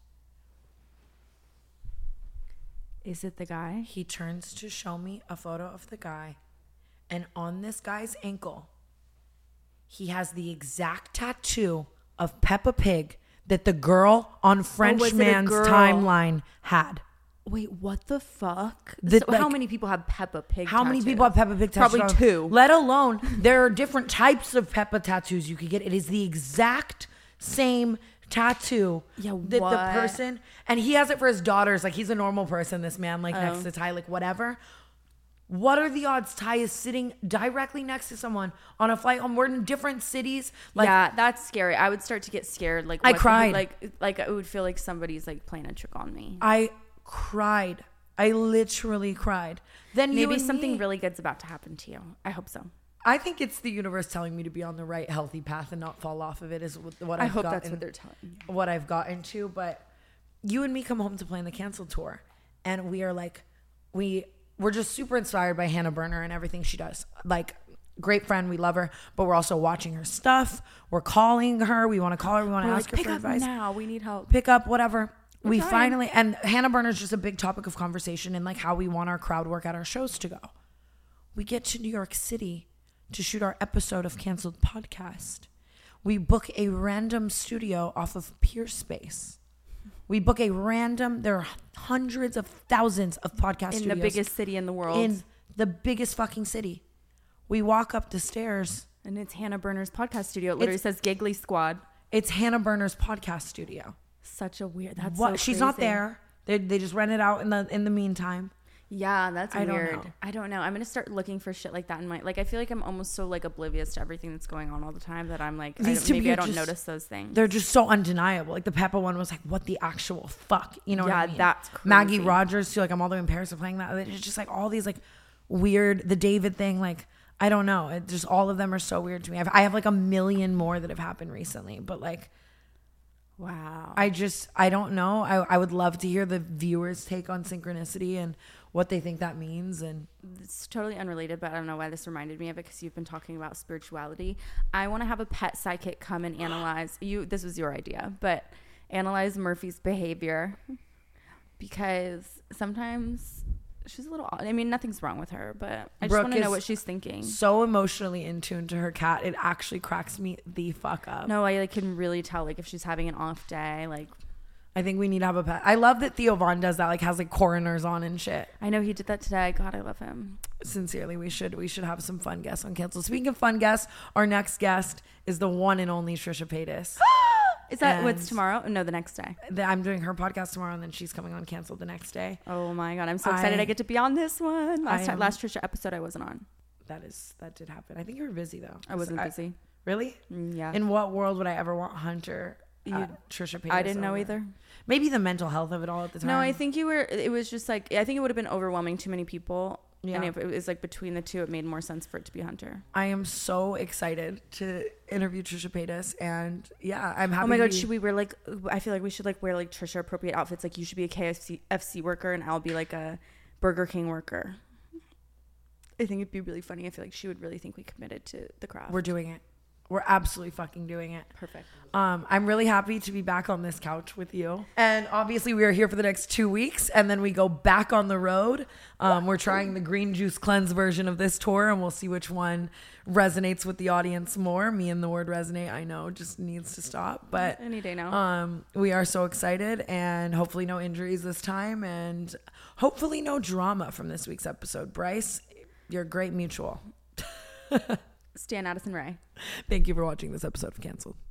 Is it the guy? He turns to show me a photo of the guy, and on this guy's ankle, he has the exact tattoo of Peppa Pig that the girl on French was it a Man's girl? timeline had. Wait, what the fuck? The- so how like- many people have Peppa Pig? How many tattoos? people have Peppa Pig tattoos? Probably on- two. Let alone, there are different types of Peppa tattoos you could get. It is the exact same tattoo Yeah, that what? the person, and he has it for his daughters. Like, he's a normal person, this man, like Oh. next to Ty, like whatever. What are the odds Ty is sitting directly next to someone on a flight home? We're in different cities. Like, yeah, that's scary. I would start to get scared. Like I what the- cried. Like like I would feel like somebody's like playing a trick on me. I cried. I literally cried. Then you Maybe and something me- really good's about to happen to you. I hope so. I think it's the universe telling me to be on the right healthy path and not fall off of it. Is what what I I've hope gotten, that's what they're telling you. what I've gotten to. But you and me come home to plan the canceled tour, and we are like, we we're just super inspired by Hannah Berner and everything she does. Like, great friend, we love her, but we're also watching her stuff. We're calling her. We want to call her. We want to We're ask like, her pick for up advice. now. We need help. Pick up whatever. we trying. finally, and Hannah Berner is just a big topic of conversation and like how we want our crowd work at our shows to go. We get to New York City to shoot our episode of Canceled Podcast. We book a random studio off of Peerspace. We book a random, there are hundreds of thousands of podcast in studios. the biggest city in the world. In the biggest fucking city. We walk up the stairs. and it's Hannah Berner's podcast studio. It literally It's- says Giggly Squad. It's Hannah Berner's podcast studio. Such a weird. That's What? so She's not crazy. there. They they just rent it out in the in the meantime. Yeah, that's I don't weird. know. I don't know. I'm gonna start looking for shit like that in my like. I feel like I'm almost so like oblivious to everything that's going on all the time that I'm like, I These don't, two maybe I people don't just- notice those things. They're just so undeniable. Like the Peppa one was like, what the actual fuck? You know what Yeah, I mean? that's crazy. Maggie Rogers too. Like I'm all the way in Paris. They're playing that. It's just like all these like weird. The David thing. Like I don't know. It just all of them are so weird to me. I've, I have like a million more that have happened recently. But like Wow. I just I don't know. I I would love to hear the viewers' take on synchronicity and what they think that means. And It's totally unrelated, but I don't know why this reminded me of it because you've been talking about spirituality. I want to have a pet psychic come and analyze you. This was your idea, but analyze Murphy's behavior because sometimes she's a little odd. I mean, nothing's wrong with her, but I just Brooke want to know is what she's thinking. so emotionally in tune to her cat, it actually cracks me the fuck up. No, I like can really tell like if she's having an off day. Like I think we need to have a pet. I love that Theo Vaughn does that. Like has like coroners on and shit. I know he did that today. God, I love him. Sincerely, we should we should have some fun guests on Cancel. Speaking of fun guests, our next guest is the one and only Trisha Paytas. Is that And- what's tomorrow? No, the next day. The- I'm doing her podcast tomorrow, and then she's coming on Cancel the next day. Oh my God, I'm so excited I, I- get to be on this one. Last I time, am- last Trisha episode I wasn't on. That is that did happen. I think you were busy though. I wasn't busy. Really? Mm, yeah. In what world would I ever want Hunter? You- uh, Trisha Paytas. I didn't know over? either. Maybe the mental health of it all at the time. No, I think you were. It was just like I think it would have been overwhelming. Too many people. Yeah. And if it was like between the two, it made more sense for it to be Hunter. I am so excited to interview Trisha Paytas, and yeah, I'm happy. Oh my to god, be- should we wear like? I feel like we should like wear like Trisha appropriate outfits. Like you should be a K F C F C worker, and I'll be like a Burger King worker. I think it'd be really funny. I feel like she would really think we committed to the craft. We're doing it. We're absolutely fucking doing it. Perfect. Um, I'm really happy to be back on this couch with you. And obviously we are here for the next two weeks and then we go back on the road. Um, we're trying the Green Juice Cleanse version of this tour and we'll see which one resonates with the audience more. Me and the word resonate, I know, just needs to stop. But Any day now. Um, we are so excited and hopefully no injuries this time and hopefully no drama from this week's episode. Bryce, you're a great mutual. Stan Addison Rae. Thank you for watching this episode of Canceled.